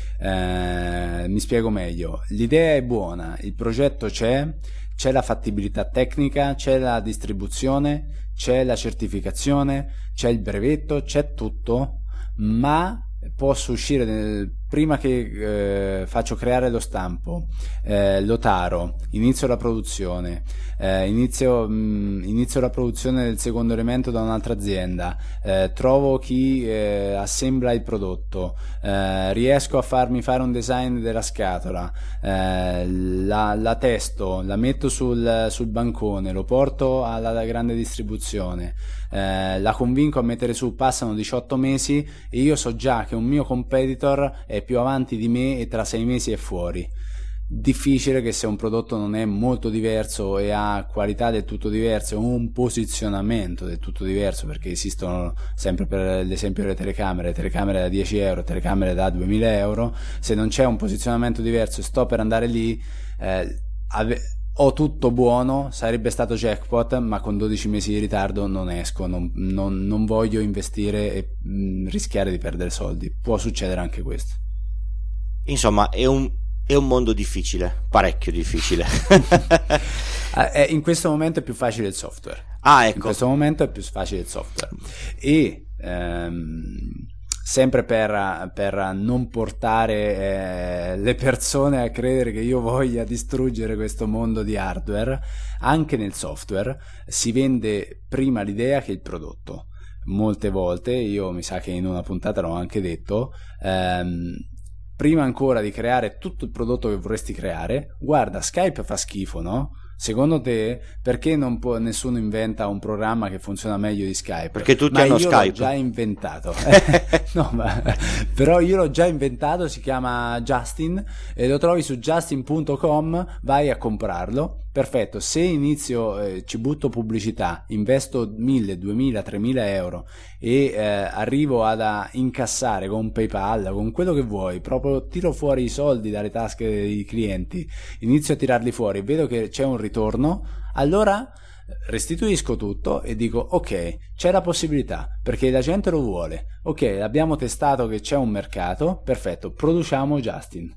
Eh, mi spiego meglio, l'idea è buona, il progetto c'è, c'è la fattibilità tecnica, c'è la distribuzione, c'è la certificazione, c'è il brevetto, c'è tutto, ma posso uscire nel, prima che eh, faccio creare lo stampo, eh, lo taro, inizio la produzione, eh, inizio, mh, inizio la produzione del secondo elemento da un'altra azienda, eh, trovo chi eh, assembla il prodotto, eh, riesco a farmi fare un design della scatola, eh, la, la testo, la metto sul, sul bancone, lo porto alla, alla grande distribuzione, eh, la convinco a mettere su, passano diciotto mesi e io so già che un mio competitor è più avanti di me e tra sei mesi è fuori. Difficile che se un prodotto non è molto diverso e ha qualità del tutto diverse o un posizionamento del tutto diverso, perché esistono, sempre per l'esempio delle telecamere, telecamere da dieci euro, telecamere da duemila euro, se non c'è un posizionamento diverso e sto per andare lì, eh, ave- ho tutto buono, sarebbe stato jackpot, ma con dodici mesi di ritardo non esco, non, non, non voglio investire e mh, rischiare di perdere soldi. Può succedere anche questo. Insomma, è un, è un mondo difficile, parecchio difficile. In questo momento è più facile il software. Ah, ecco. In questo momento è più facile il software. E ehm, sempre per, per non portare eh, le persone a credere che io voglia distruggere questo mondo di hardware, anche nel software si vende prima l'idea che il prodotto. Molte volte, io mi sa che in una puntata l'ho anche detto, ehm, prima ancora di creare tutto il prodotto che vorresti creare, guarda, Skype fa schifo, no? Secondo te perché non può, nessuno inventa un programma che funziona meglio di Skype? Perché tutti ma hanno io Skype. L'ho già inventato. No, ma, però io l'ho già inventato, si chiama Justin e lo trovi su justin punto com, vai a comprarlo. Perfetto, se inizio, eh, ci butto pubblicità, investo mille, duemila, tremila euro e eh, arrivo ad a incassare con PayPal, con quello che vuoi, proprio tiro fuori i soldi dalle tasche dei clienti, inizio a tirarli fuori e vedo che c'è un ritorno, allora restituisco tutto e dico ok, c'è la possibilità perché la gente lo vuole, ok, abbiamo testato che c'è un mercato, perfetto, produciamo Justin.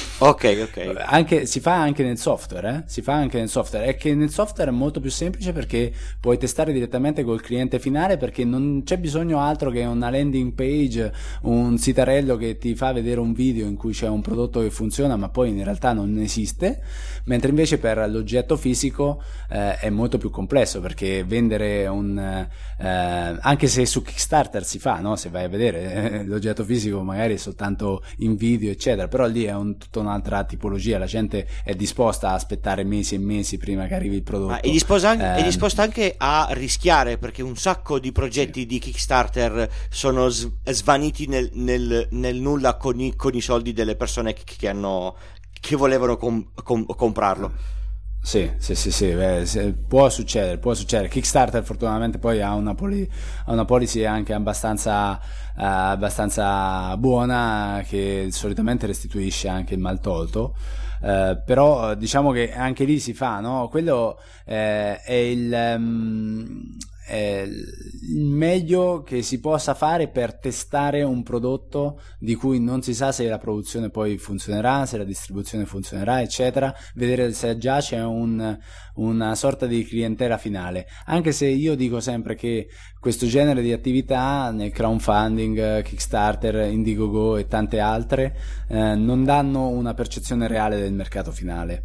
Ok, ok. Anche, si fa anche nel software, eh? Si fa anche nel software. È che nel software è molto più semplice perché puoi testare direttamente col cliente finale, perché non c'è bisogno altro che una landing page, un sitarello che ti fa vedere un video in cui c'è un prodotto che funziona ma poi in realtà non esiste, mentre invece per l'oggetto fisico eh, è molto più complesso, perché vendere un eh, anche se su Kickstarter si fa, no? Se vai a vedere eh, l'oggetto fisico magari è soltanto in video eccetera, però lì è un tutta un'altra tipologia, la gente è disposta a aspettare mesi e mesi prima che arrivi il prodotto. Ma è disposta anche, eh, è disposta anche a rischiare, perché un sacco di progetti sì. di Kickstarter sono s- svaniti nel, nel, nel nulla con i, con i soldi delle persone che, che hanno che volevano com- com- comprarlo. Sì, sì, sì, sì, beh, se, può succedere, può succedere. Kickstarter fortunatamente poi ha una, poli, ha una policy anche abbastanza, eh, abbastanza buona, che solitamente restituisce anche il mal tolto, eh, però diciamo che anche lì si fa, no? Quello eh, è il... Um, è il meglio che si possa fare per testare un prodotto di cui non si sa se la produzione poi funzionerà, se la distribuzione funzionerà eccetera, vedere se già c'è un, una sorta di clientela finale, anche se io dico sempre che questo genere di attività nel crowdfunding, Kickstarter, Indiegogo e tante altre eh, non danno una percezione reale del mercato finale.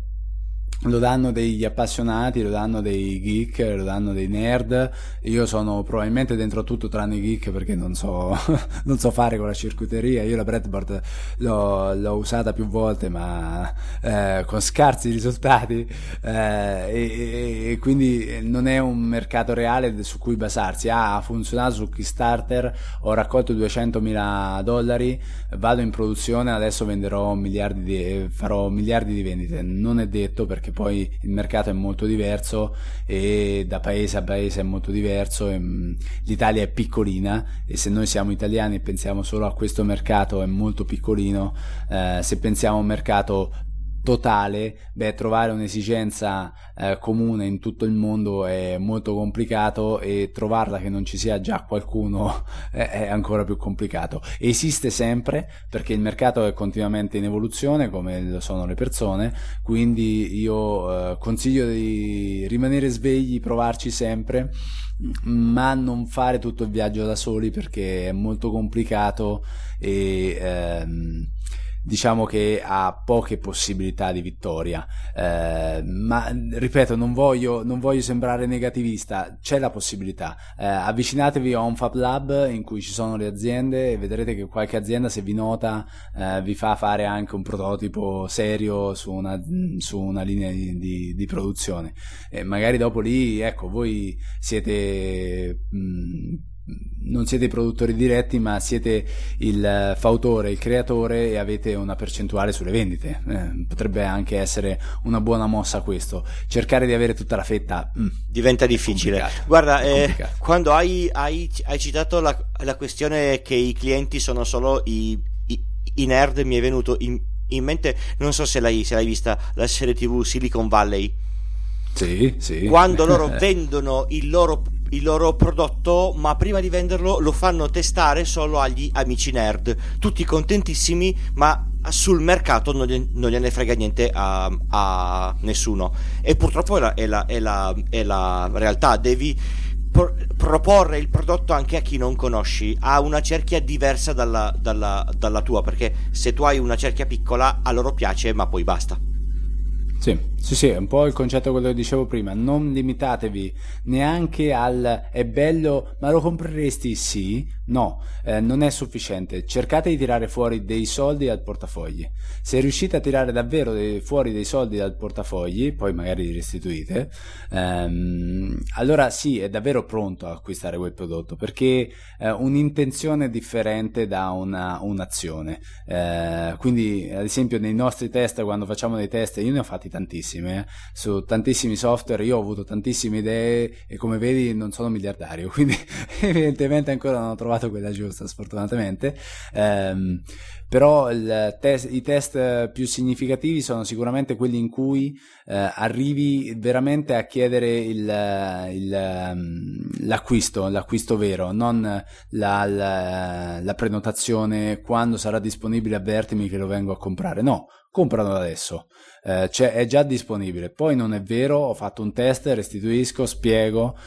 Lo danno degli appassionati, lo danno dei geek, lo danno dei nerd. Io sono probabilmente dentro tutto tranne i geek, perché non so non so fare con la circuiteria. Io la breadboard l'ho, l'ho usata più volte ma eh, con scarsi risultati, eh, e, e quindi non è un mercato reale su cui basarsi. Ah, ha funzionato su Kickstarter, ho raccolto duecentomila dollari, vado in produzione, adesso venderò miliardi di, farò miliardi di vendite. Non è detto, perché poi il mercato è molto diverso e da paese a paese è molto diverso e, mh, l'Italia è piccolina, e se noi siamo italiani e pensiamo solo a questo mercato è molto piccolino. Eh, se pensiamo a un mercato totale, beh, trovare un'esigenza eh, comune in tutto il mondo è molto complicato, e trovarla che non ci sia già qualcuno è, è ancora più complicato. Esiste sempre, perché il mercato è continuamente in evoluzione, come lo sono le persone, quindi io eh, consiglio di rimanere svegli, provarci sempre, ma non fare tutto il viaggio da soli, perché è molto complicato e ehm, diciamo che ha poche possibilità di vittoria, eh, ma ripeto, non voglio, non voglio sembrare negativista, c'è la possibilità. Eh, avvicinatevi a un Fab Lab in cui ci sono le aziende e vedrete che qualche azienda, se vi nota, eh, vi fa fare anche un prototipo serio su una, su una linea di, di, di produzione, e magari dopo lì, ecco, voi siete mh, non siete i produttori diretti, ma siete il fautore, il creatore, e avete una percentuale sulle vendite. Eh, potrebbe anche essere una buona mossa questo. Cercare di avere tutta la fetta mm, diventa difficile. Guarda, eh, quando hai, hai, hai citato la, la questione che i clienti sono solo i, i, i nerd, mi è venuto in, in mente, non so se l'hai, se l'hai vista, la serie tivù Silicon Valley. Sì, sì. Quando loro vendono il loro il loro prodotto, ma prima di venderlo lo fanno testare solo agli amici nerd, tutti contentissimi, ma sul mercato non, gli, non gliene frega niente a, a nessuno. E purtroppo è la, è, la, è, la, è la realtà. Devi pro- proporre il prodotto anche a chi non conosci ha una cerchia diversa dalla, dalla, dalla tua, perché se tu hai una cerchia piccola a loro piace, ma poi basta. Sì, sì, sì, è un po' il concetto quello che dicevo prima, non limitatevi neanche al è bello, ma lo compreresti? Sì, no, eh, non è sufficiente, cercate di tirare fuori dei soldi dal portafogli, se riuscite a tirare davvero dei, fuori dei soldi dal portafogli, poi magari li restituite, ehm, allora sì, è davvero pronto a acquistare quel prodotto, perché eh, un'intenzione è differente da una, un'azione, eh, quindi ad esempio nei nostri test, quando facciamo dei test, io ne ho fatti tantissime, eh, su tantissimi software, io ho avuto tantissime idee e come vedi non sono miliardario, quindi evidentemente ancora non ho trovato quella giusta, sfortunatamente, ehm, però il test, i test più significativi sono sicuramente quelli in cui eh, arrivi veramente a chiedere il, il, l'acquisto, l'acquisto vero, non la, la, la prenotazione, quando sarà disponibile avvertimi che lo vengo a comprare, no, comprano adesso, eh, cioè è già disponibile, poi non è vero, ho fatto un test, restituisco, spiego,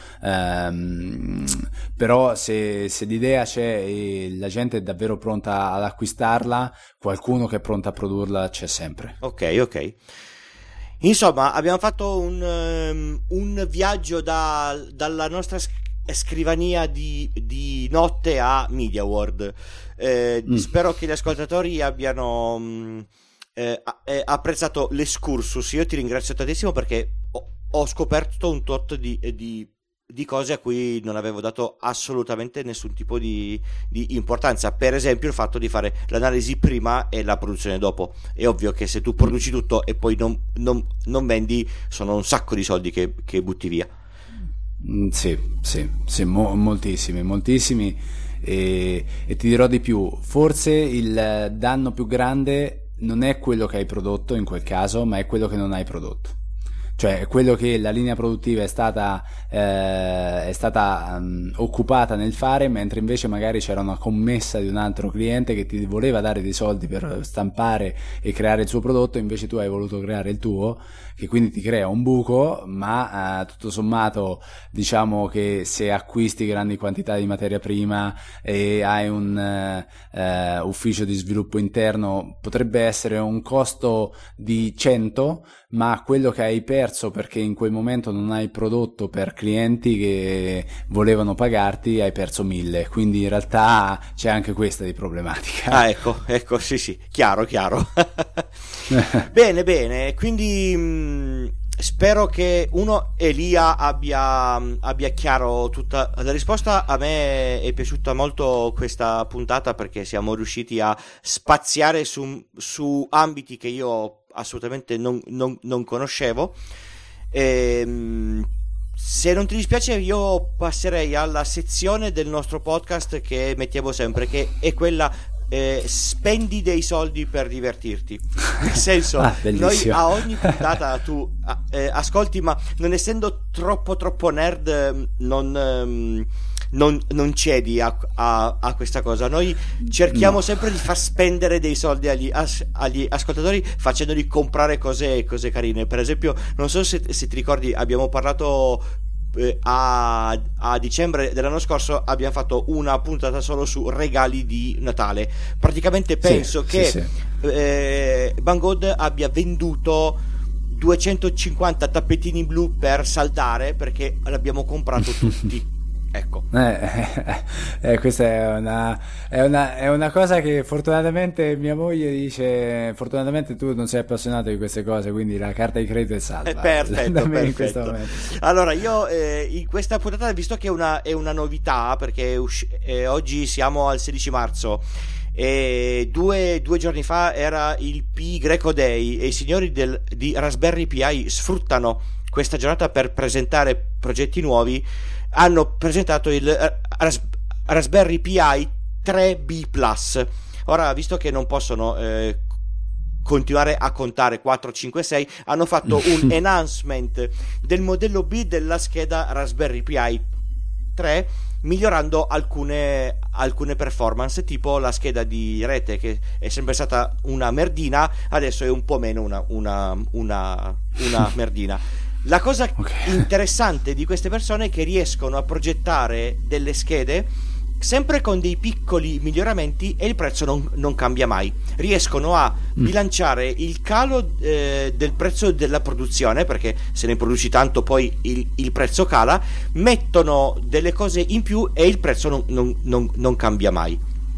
ehm, però se, se l'idea c'è e la gente è davvero pronta ad acquistarla, qualcuno che è pronto a produrla c'è sempre. Ok, ok. Insomma, abbiamo fatto un, um, un viaggio da, dalla nostra scrivania di, di notte a Media World. Eh, mm. Spero che gli ascoltatori abbiano um, eh, eh, apprezzato l'escursus. Io ti ringrazio tantissimo perché ho, ho scoperto un tot di, di, di cose a cui non avevo dato assolutamente nessun tipo di, di importanza. Per esempio il fatto di fare l'analisi prima e la produzione dopo. È ovvio che se tu produci tutto e poi non, non, non vendi, sono un sacco di soldi che, che butti via. Mm, sì, sì, sì, mo- moltissimi, moltissimi e, e ti dirò di più, forse il danno più grande non è quello che hai prodotto in quel caso, ma è quello che non hai prodotto. Cioè quello che la linea produttiva è stata, eh, è stata um, occupata nel fare, mentre invece magari c'era una commessa di un altro cliente che ti voleva dare dei soldi per stampare e creare il suo prodotto, invece tu hai voluto creare il tuo, che quindi ti crea un buco, ma eh, tutto sommato diciamo che se acquisti grandi quantità di materia prima e hai un eh, ufficio di sviluppo interno, potrebbe essere un costo di cento, ma quello che hai perso perché in quel momento non hai prodotto per clienti che volevano pagarti, hai perso mille, quindi in realtà c'è anche questa di problematica. Ah, ecco, ecco, sì, sì, chiaro, chiaro. Bene, bene, quindi mh, spero che uno Elia abbia, abbia chiaro tutta la risposta. A me è piaciuta molto questa puntata perché siamo riusciti a spaziare su, su ambiti che io assolutamente non, non, non conoscevo. E, se non ti dispiace io passerei alla sezione del nostro podcast che mettiamo sempre, che è quella eh, spendi dei soldi per divertirti, nel senso ah, noi a ogni puntata tu eh, ascolti, ma non essendo troppo troppo nerd non ehm, Non, non cedi a, a, a questa cosa. Noi cerchiamo no. sempre di far spendere dei soldi agli, as, agli ascoltatori facendoli comprare cose, cose carine. Per esempio, non so se, se ti ricordi, abbiamo parlato eh, a, a dicembre dell'anno scorso, abbiamo fatto una puntata solo su regali di Natale. Praticamente penso sì, che sì, sì. Eh, Banggood abbia venduto duecentocinquanta tappetini blu per saldare perché l'abbiamo comprato tutti. Ecco, eh, eh, questa è una, è, una, è una cosa che fortunatamente mia moglie dice: fortunatamente tu non sei appassionato di queste cose, quindi la carta di credito è salva. Eh, perfetto, perfetto. Allora io eh, in questa puntata, visto che è una, è una novità, perché usci- eh, oggi siamo al sedici marzo e due, due giorni fa era il Pi Greco Day e i signori del, di Raspberry Pi sfruttano questa giornata per presentare progetti nuovi. Hanno presentato il Ras- Raspberry Pi tre B plus. Ora, visto che non possono eh, continuare a contare quattro, cinque, sei, hanno fatto un enhancement del modello B della scheda Raspberry Pi tre, migliorando alcune, alcune performance, tipo la scheda di rete, che è sempre stata una merdina, adesso è un po' meno una, una, una, una merdina. La cosa Okay. interessante di queste persone è che riescono a progettare delle schede sempre con dei piccoli miglioramenti e il prezzo non, non cambia mai. Riescono a Mm. bilanciare il calo eh, del prezzo della produzione, perché se ne produci tanto poi il, il prezzo cala, mettono delle cose in più e il prezzo non, non- non- non cambia mai.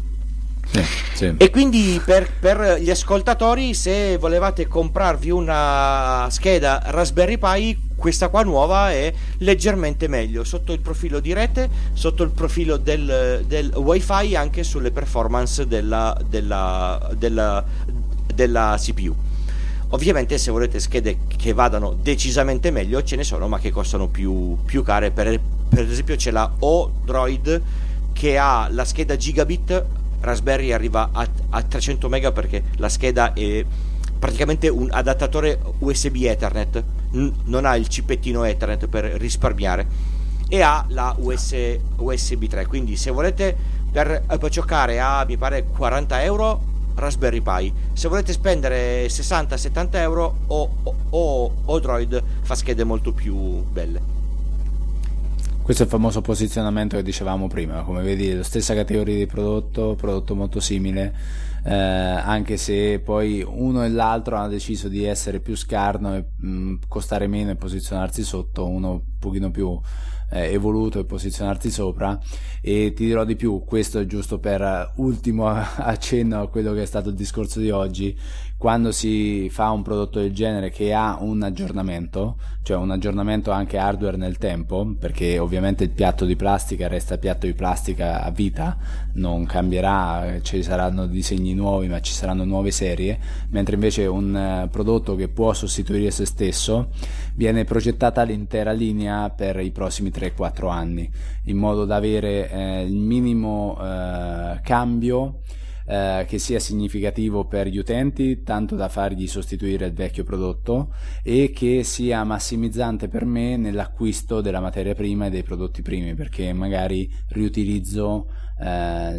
Sì, sì. E quindi per, per gli ascoltatori, se volevate comprarvi una scheda Raspberry Pi, questa qua nuova è leggermente meglio sotto il profilo di rete, sotto il profilo del, del wifi, anche sulle performance della, della, della, della C P U. Ovviamente se volete schede che vadano decisamente meglio ce ne sono, ma che costano più, più care. Per, per esempio c'è la O-Droid che ha la scheda gigabit. Raspberry arriva a, a trecento mega perché la scheda è praticamente un adattatore U S B Ethernet, N- non ha il cipettino Ethernet per risparmiare, e ha la U S, U S B tre. Quindi se volete per, per giocare a, mi pare, quaranta euro, Raspberry Pi. Se volete spendere sessanta settanta euro, o, o, o, o Droid fa schede molto più belle. Questo è il famoso posizionamento che dicevamo prima, come vedi, la stessa categoria di prodotto, prodotto molto simile, eh, anche se poi uno e l'altro hanno deciso di essere più scarno e mh, costare meno e posizionarsi sotto, uno un pochino più eh, evoluto e posizionarsi sopra. E ti dirò di più, questo è giusto per ultimo accenno a quello che è stato il discorso di oggi. Quando si fa un prodotto del genere che ha un aggiornamento, cioè un aggiornamento anche hardware nel tempo, perché ovviamente il piatto di plastica resta piatto di plastica a vita, non cambierà, ci saranno disegni nuovi ma ci saranno nuove serie, mentre invece un eh, prodotto che può sostituire se stesso viene progettata l'intera linea per i prossimi tre quattro anni, in modo da avere eh, il minimo eh, cambio eh, che sia significativo per gli utenti, tanto da fargli sostituire il vecchio prodotto, e che sia massimizzante per me nell'acquisto della materia prima e dei prodotti primi, perché magari riutilizzo eh,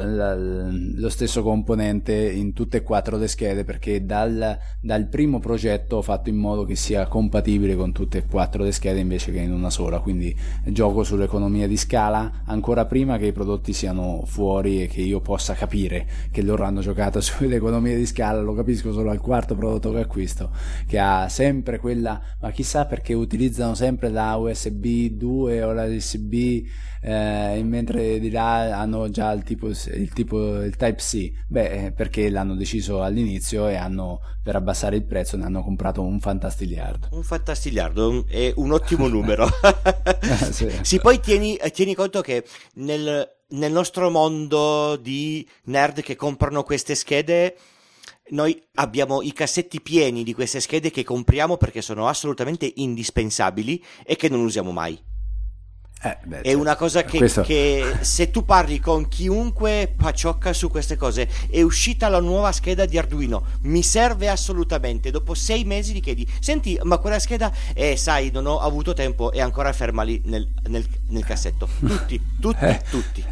lo, lo stesso componente in tutte e quattro le schede, perché dal, dal primo progetto ho fatto in modo che sia compatibile con tutte e quattro le schede invece che in una sola. Quindi gioco sull'economia di scala ancora prima che i prodotti siano fuori e che io possa capire che loro hanno giocato sull'economia di scala. Lo capisco solo al quarto prodotto che acquisto, che ha sempre quella, ma chissà perché utilizzano sempre la U S B due o la U S B, eh, mentre di là hanno già il tipo, il tipo il Type C. Beh, perché l'hanno deciso all'inizio e hanno, per abbassare il prezzo, ne hanno comprato un fantastigliardo. Un fantastigliardo è un ottimo numero. Sì. Sì, poi tieni, tieni conto che nel, nel nostro mondo di nerd che comprano queste schede, noi abbiamo i cassetti pieni di queste schede che compriamo perché sono assolutamente indispensabili e che non usiamo mai. Eh, beh, È certo. una cosa che, Questo... che se tu parli con chiunque paciocca su queste cose, è uscita la nuova scheda di Arduino, mi serve assolutamente, dopo sei mesi gli chiedi, senti, ma quella scheda, eh sai, non ho avuto tempo, è ancora ferma lì nel, nel, nel cassetto. Tutti, tutti, Eh. tutti.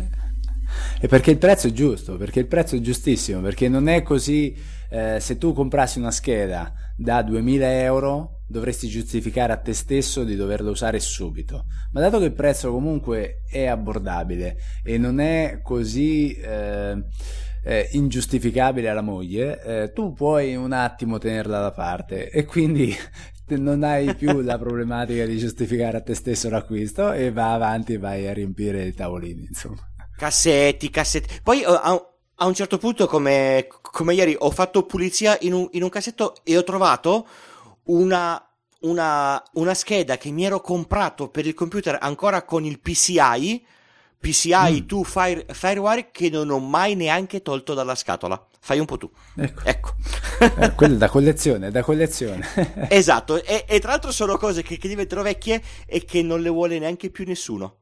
E perché il prezzo è giusto, perché il prezzo è giustissimo, perché non è così, eh, se tu comprassi una scheda da duemila euro dovresti giustificare a te stesso di doverla usare subito, ma dato che il prezzo comunque è abbordabile e non è così eh, eh, ingiustificabile alla moglie, eh, tu puoi un attimo tenerla da parte e quindi non hai più la problematica di giustificare a te stesso l'acquisto e vai avanti e vai a riempire i tavolini, insomma. Cassetti, cassetti. Poi a, a un certo punto, come, come ieri, ho fatto pulizia in un, in un cassetto e ho trovato una, una, una scheda che mi ero comprato per il computer ancora con il P C I, P C I Mm. to Fire, Firewire, che non ho mai neanche tolto dalla scatola. Fai un po' tu. Ecco, Ecco. eh, quello è da collezione, è da collezione. Esatto, e, e tra l'altro sono cose che, che diventano vecchie e che non le vuole neanche più nessuno.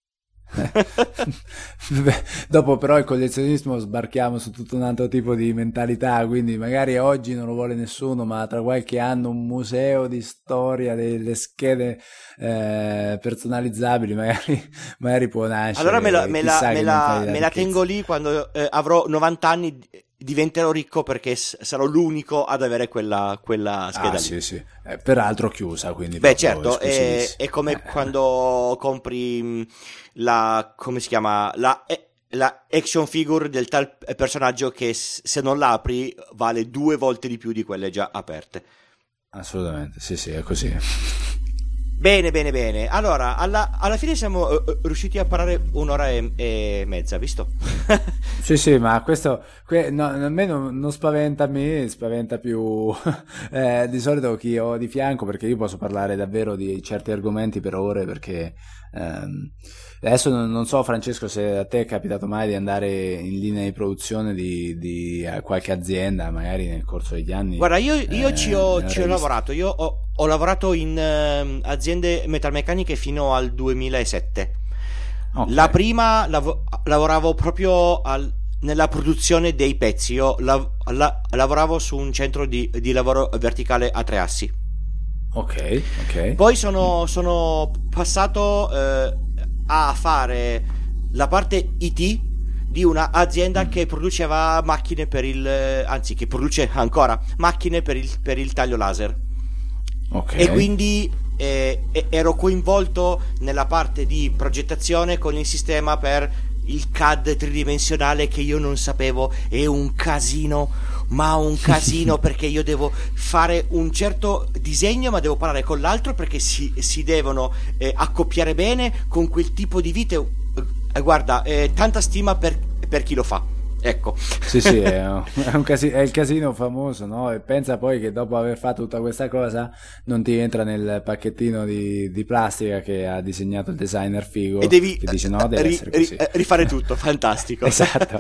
Beh, dopo però il collezionismo sbarchiamo su tutto un altro tipo di mentalità, quindi magari oggi non lo vuole nessuno, ma tra qualche anno un museo di storia delle schede eh, personalizzabili magari, magari può nascere. Allora me la, me la, Chissà me che la, mentalità me di la ricchezza. tengo lì quando eh, avrò novanta anni diventerò ricco perché s- sarò l'unico ad avere quella, quella scheda Ah, lì. sì, sì. Eh, peraltro chiusa, quindi Beh, proprio certo, è, esclusivissima. è come Eh, quando compri mh, la, come si chiama, la, eh, la action figure del tal personaggio che s- se non la apri vale due volte di più di quelle già aperte. assolutamente, sì, sì, è così. Bene, bene, bene. Allora, alla, alla fine siamo eh, eh, riusciti a parlare un'ora e, e mezza, visto? Sì, sì, ma questo que- no, a me non, non spaventa me, spaventa più eh, di solito chi ho di fianco, perché io posso parlare davvero di certi argomenti per ore, perché ehm, adesso non, non so, Francesco, se a te è capitato mai di andare in linea di produzione di, di eh, qualche azienda, magari nel corso degli anni, Guarda, io, io eh, ci ho, ne ci ho avrai visti. lavorato. Io ho, ho lavorato in ehm, aziende metalmeccaniche fino al duemilasette. Ok, La prima lav- lavoravo proprio al- nella produzione dei pezzi. Io lav- la- lavoravo su un centro di, di lavoro verticale a tre assi. ok, ok. Poi sono, sono passato eh, a fare la parte I T di una azienda Mm, che produceva macchine per il, eh, anzi che produce ancora macchine per il, per il taglio laser. ok. E quindi eh, e- ero coinvolto nella parte di progettazione con il sistema per il C A D tridimensionale che io non sapevo. È un casino, ma un casino, perché io devo fare un certo disegno ma devo parlare con l'altro perché si, si devono eh, accoppiare bene con quel tipo di vite. Eh, guarda, eh, tanta stima per, per chi lo fa, ecco. Sì, sì, è, un- è un casi- è il casino famoso, no? E pensa poi che dopo aver fatto tutta questa cosa non ti entra nel pacchettino di, di plastica che ha disegnato il designer E figo, devi che dice eh, no, deve ri- essere ri- così. eh, rifare tutto, fantastico. Esatto.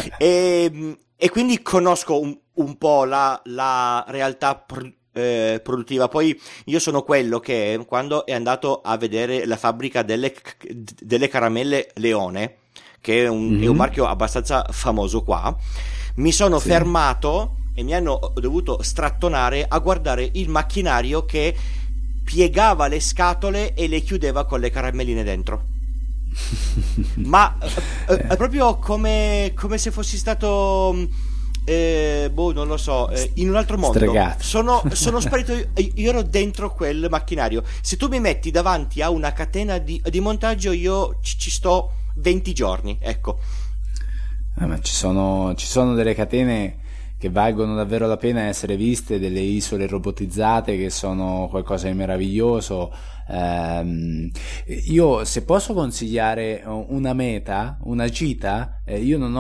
e, e quindi conosco un, un po' la, la realtà pro- eh, produttiva. Poi io sono quello che quando è andato a vedere la fabbrica delle, delle caramelle Leone, che è un, è un Mhm. marchio abbastanza famoso qua, mi sono Sì. fermato e mi hanno dovuto strattonare a guardare il macchinario che piegava le scatole e le chiudeva con le caramelline dentro. Ma eh, eh, è proprio come, come se fossi stato mh, eh, boh, non lo so, eh, in un altro mondo. Stregato. Sono, sono sparito, io, io ero dentro quel macchinario. Se tu mi metti davanti a una catena di, di montaggio, io ci, ci sto venti giorni, ecco. Eh, ma ci sono, ci sono delle catene che valgono davvero la pena essere viste, delle isole robotizzate che sono qualcosa di meraviglioso. Ehm, io se posso consigliare una meta, una gita, eh, io non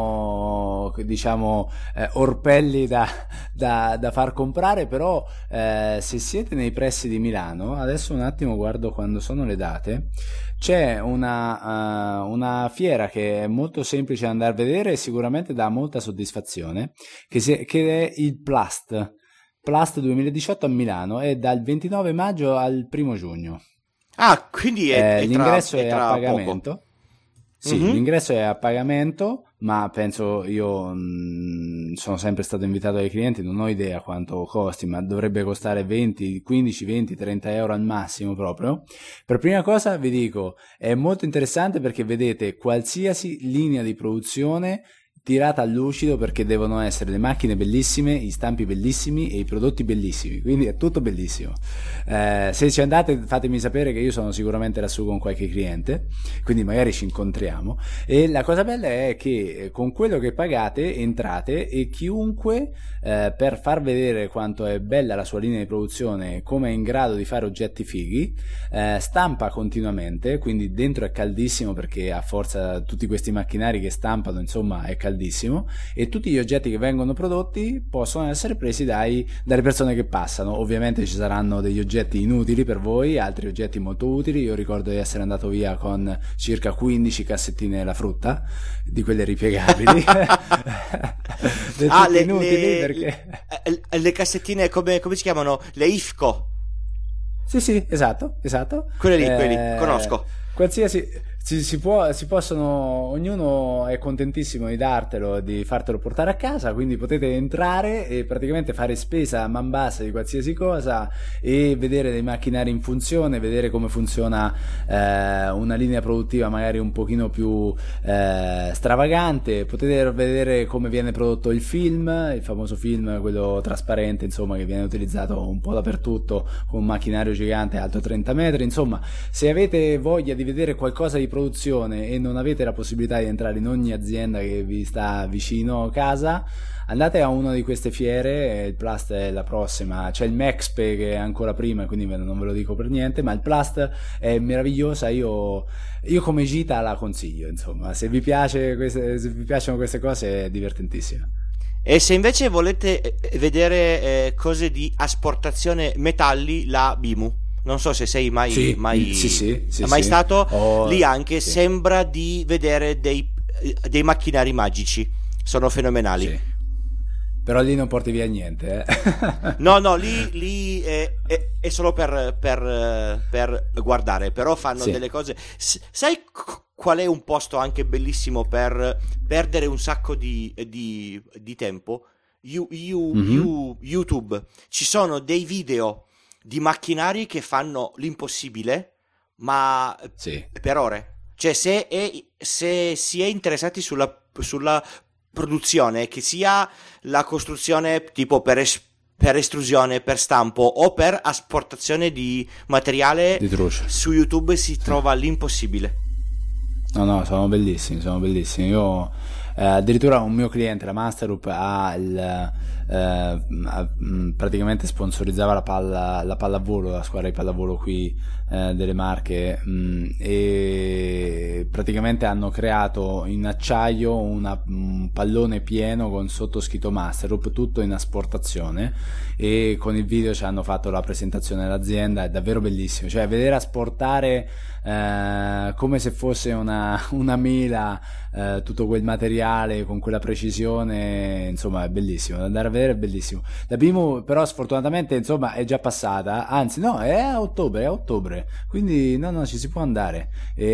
ho diciamo eh, orpelli da, da, da far comprare, però eh, se siete nei pressi di Milano, adesso un attimo guardo quando sono le date. C'è una, uh, una fiera che è molto semplice da andare a vedere e sicuramente dà molta soddisfazione, che, si, che è il Plast. Plast duemiladiciotto a Milano, è dal ventinove maggio al primo giugno. Ah, quindi è, Eh, è tra, l'ingresso è è a tra poco. pagamento. Sì, Mhm. l'ingresso è a pagamento, ma penso io mh, sono sempre stato invitato dai clienti, non ho idea quanto costi, ma dovrebbe costare venti, quindici, venti, trenta euro al massimo proprio. Per prima cosa vi dico, è molto interessante perché vedete qualsiasi linea di produzione tirata a lucido, perché devono essere le macchine bellissime, i stampi bellissimi e i prodotti bellissimi, quindi è tutto bellissimo. Eh, se ci andate fatemi sapere che io sono sicuramente lassù con qualche cliente, quindi magari ci incontriamo. E la cosa bella è che con quello che pagate entrate e chiunque eh, per far vedere quanto è bella la sua linea di produzione, come è in grado di fare oggetti fighi, eh, stampa continuamente, quindi dentro è caldissimo perché a forza tutti questi macchinari che stampano, insomma, è caldissimo, e tutti gli oggetti che vengono prodotti possono essere presi dai, dalle persone che passano. Ovviamente ci saranno degli oggetti inutili per voi, altri oggetti molto utili. Io ricordo di essere andato via con circa quindici cassettine della frutta, di quelle ripiegabili. Del Ah, tutto le, inutili le, perché... le- le cassettine come, come si chiamano? Le I F C O. Sì, sì, esatto, esatto. Quelle lì, quelle lì, Eh, conosco. Qualsiasi, Si, si, può, si possono, ognuno è contentissimo di dartelo, di fartelo portare a casa, quindi potete entrare e praticamente fare spesa a man bassa di qualsiasi cosa e vedere dei macchinari in funzione, vedere come funziona eh, una linea produttiva magari un pochino più eh, stravagante. Potete vedere come viene prodotto il film, il famoso film, quello trasparente, insomma, che viene utilizzato un po' dappertutto con un macchinario gigante alto trenta metri. Insomma, se avete voglia di vedere qualcosa di produzione e non avete la possibilità di entrare in ogni azienda che vi sta vicino a casa, andate a una di queste fiere. Il Plast è la prossima, c'è il Mexpe che è ancora prima, quindi non ve lo dico per niente, ma il Plast è meravigliosa. Io, io come gita la consiglio, insomma, se vi piace queste, se vi piacciono queste cose è divertentissima. E se invece volete vedere eh, cose di asportazione metalli, la Bimu. Non so se sei mai, sì, mai, sì, sì, sì, mai sì. stato oh, lì anche, sì. Sembra di vedere dei, dei macchinari magici, sono fenomenali. Sì. Però lì non porti via niente, eh? No, no, lì, lì è, è, è solo per, per, per guardare, però fanno sì. delle cose. S- sai qual è un posto anche bellissimo per perdere un sacco di, di, di tempo? You, you, mm-hmm. you, YouTube. Ci sono dei video di macchinari che fanno l'impossibile, ma sì. per ore. Cioè, se, è, se si è interessati sulla, sulla produzione, che sia la costruzione tipo per, es, per estrusione, per stampo o per asportazione di materiale, di su YouTube si sì. trova l'impossibile. No, no, sono bellissimi, sono bellissimi. Io eh, addirittura un mio cliente, la Masterup, ha il eh, ha, mh, praticamente sponsorizzava la palla la pallavolo, la squadra di pallavolo qui eh, delle Marche, mh, e praticamente hanno creato in acciaio una, un pallone pieno con sotto scritto Masterup, tutto in asportazione, e con il video ci hanno fatto la presentazione dell'azienda. È davvero bellissimo, cioè vedere asportare eh, come se fosse una, una mela eh, tutto quel materiale con quella precisione, insomma è bellissimo da andare a vedere, è bellissimo. La Bimu però sfortunatamente insomma è già passata, anzi no, è a ottobre, è a ottobre, quindi no no ci si può andare,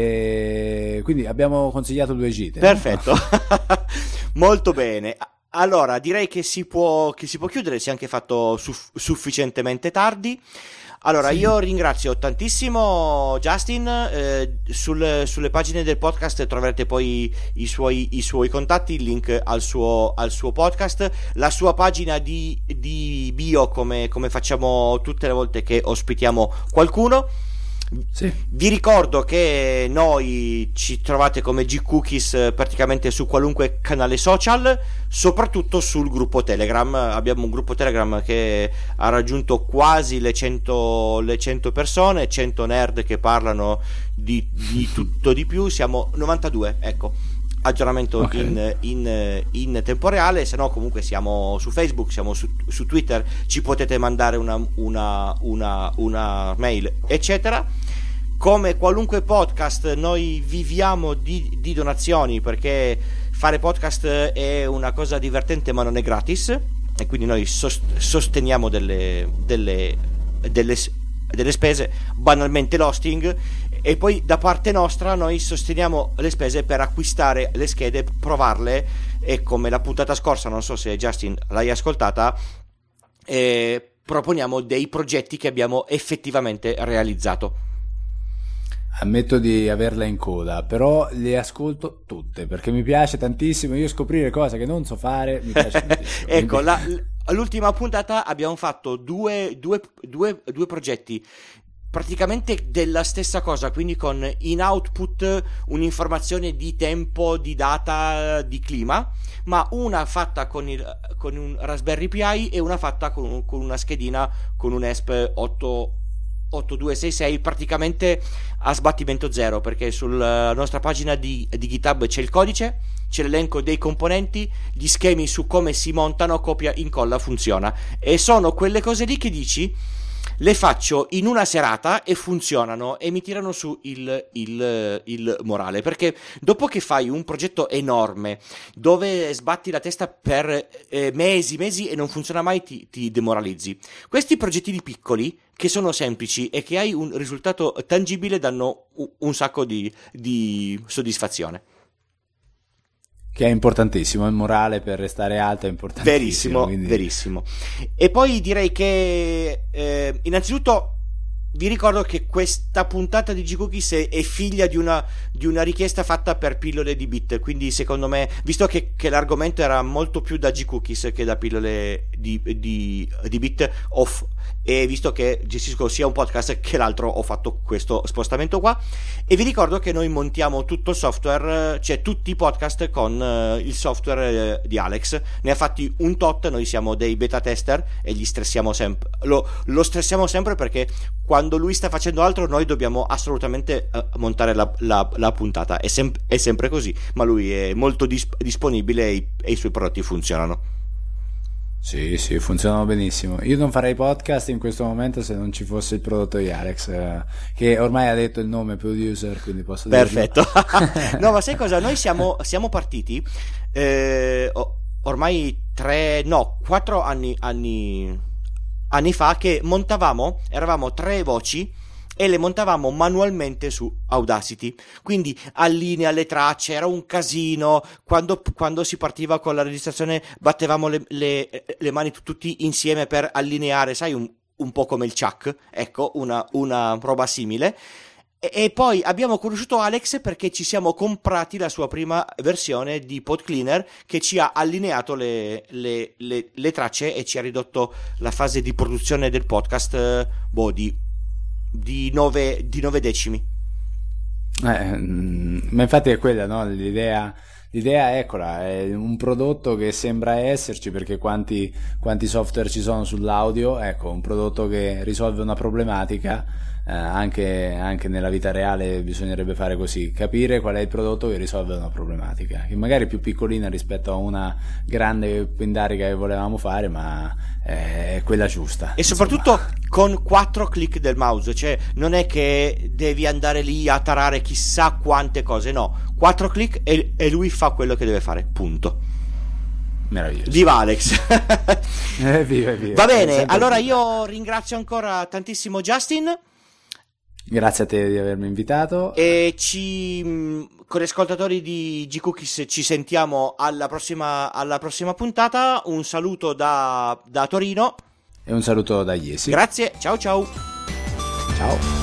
e quindi abbiamo consigliato due gite. Perfetto. No? Molto bene. Allora direi che si può, che si può chiudere, si è anche fatto suff- sufficientemente tardi. Allora, sì. Io ringrazio tantissimo Justin, eh, sul, sulle pagine del podcast troverete poi i suoi, i suoi contatti, il link al suo, al suo podcast, la sua pagina di, di bio, come, come facciamo tutte le volte che ospitiamo qualcuno. Sì. Vi ricordo che noi ci trovate come G-Cookies praticamente su qualunque canale social, soprattutto sul gruppo Telegram. Abbiamo un gruppo Telegram che ha raggiunto quasi le cento, le cento persone, cento nerd che parlano di, di tutto di più. Siamo novantadue, ecco, aggiornamento okay. in, in, in tempo reale. Se no comunque siamo su Facebook, siamo su, su Twitter, ci potete mandare una, una, una, una mail eccetera. Come qualunque podcast noi viviamo di, di donazioni, perché fare podcast è una cosa divertente ma non è gratis, e quindi noi sosteniamo delle, delle, delle, delle spese, banalmente l'hosting, e poi da parte nostra noi sosteniamo le spese per acquistare le schede, provarle, e come la puntata scorsa, non so se Justin l'hai ascoltata, eh, proponiamo dei progetti che abbiamo effettivamente realizzato. Ammetto di averla in coda, però le ascolto tutte perché mi piace tantissimo. Io scoprire cose che non so fare mi piace tantissimo. Ecco, quindi... la, l'ultima puntata abbiamo fatto due, due, due, due progetti praticamente della stessa cosa, quindi con in output un'informazione di tempo, di data, di clima, ma una fatta con, il, con un Raspberry Pi e una fatta con, con una schedina con un E S P otto due sei sei, praticamente a sbattimento zero, perché sulla nostra pagina di, di GitHub c'è il codice, c'è l'elenco dei componenti, gli schemi su come si montano, copia incolla, funziona, e sono quelle cose lì che dici le faccio in una serata e funzionano e mi tirano su il, il, il morale, perché dopo che fai un progetto enorme dove sbatti la testa per eh, mesi, mesi e non funziona mai, ti, ti demoralizzi. Questi progettini piccoli che sono semplici e che hai un risultato tangibile danno un, un sacco di, di soddisfazione. Che è importantissimo, il morale per restare alto è importantissimo. Verissimo, quindi... verissimo. E poi direi che eh, innanzitutto vi ricordo che questa puntata di G-Cookies è, è figlia di una, di una richiesta fatta per pillole di bit, quindi secondo me, visto che, che l'argomento era molto più da G-Cookies che da pillole di, di, di bit off, e visto che gestisco sia un podcast che l'altro, ho fatto questo spostamento qua. E vi ricordo che noi montiamo tutto il software, cioè tutti i podcast con uh, il software uh, di Alex. Ne ha fatti un tot, noi siamo dei beta tester e gli stressiamo sempre, lo, lo stressiamo sempre perché quando lui sta facendo altro noi dobbiamo assolutamente uh, montare la, la, la puntata. È, sem- è sempre così, ma lui è molto dis- disponibile e i, e i suoi prodotti funzionano. Sì, sì, funzionano benissimo. Io non farei podcast in questo momento se non ci fosse il prodotto di Alex, eh, che ormai ha detto il nome producer, quindi posso dirlo. Perfetto. No, ma sai cosa? Noi siamo, siamo partiti eh, ormai tre, no, quattro anni, anni, anni fa, che montavamo, eravamo tre voci e le montavamo manualmente su Audacity, quindi allinea le tracce, era un casino. Quando, quando si partiva con la registrazione battevamo le, le, le mani tutti insieme per allineare, sai, un, un po' come il Chuck, ecco, una, una roba simile. E, e poi abbiamo conosciuto Alex perché ci siamo comprati la sua prima versione di PodCleaner, che ci ha allineato le, le, le, le tracce e ci ha ridotto la fase di produzione del podcast, boh, di di nove, di nove decimi. Eh, ma infatti è quella, no? L'idea, l'idea eccola, è un prodotto che sembra esserci, perché quanti, quanti software ci sono sull'audio, ecco, un prodotto che risolve una problematica. Eh, anche, anche nella vita reale bisognerebbe fare così, capire qual è il prodotto che risolve una problematica, che magari è più piccolina rispetto a una grande pindarica che volevamo fare, ma è quella giusta. E soprattutto insomma, con quattro click del mouse, cioè non è che devi andare lì a tarare chissà quante cose, no, quattro click e, e lui fa quello che deve fare, punto. Meraviglioso. Viva Alex. eh, viva, viva. Va bene, allora io ringrazio ancora tantissimo Justin. Grazie a te di avermi invitato. E ci, con gli ascoltatori di G-Cookies, ci sentiamo alla prossima, alla prossima puntata. Un saluto da, da Torino. E un saluto da Iesi. Grazie, ciao ciao. Ciao.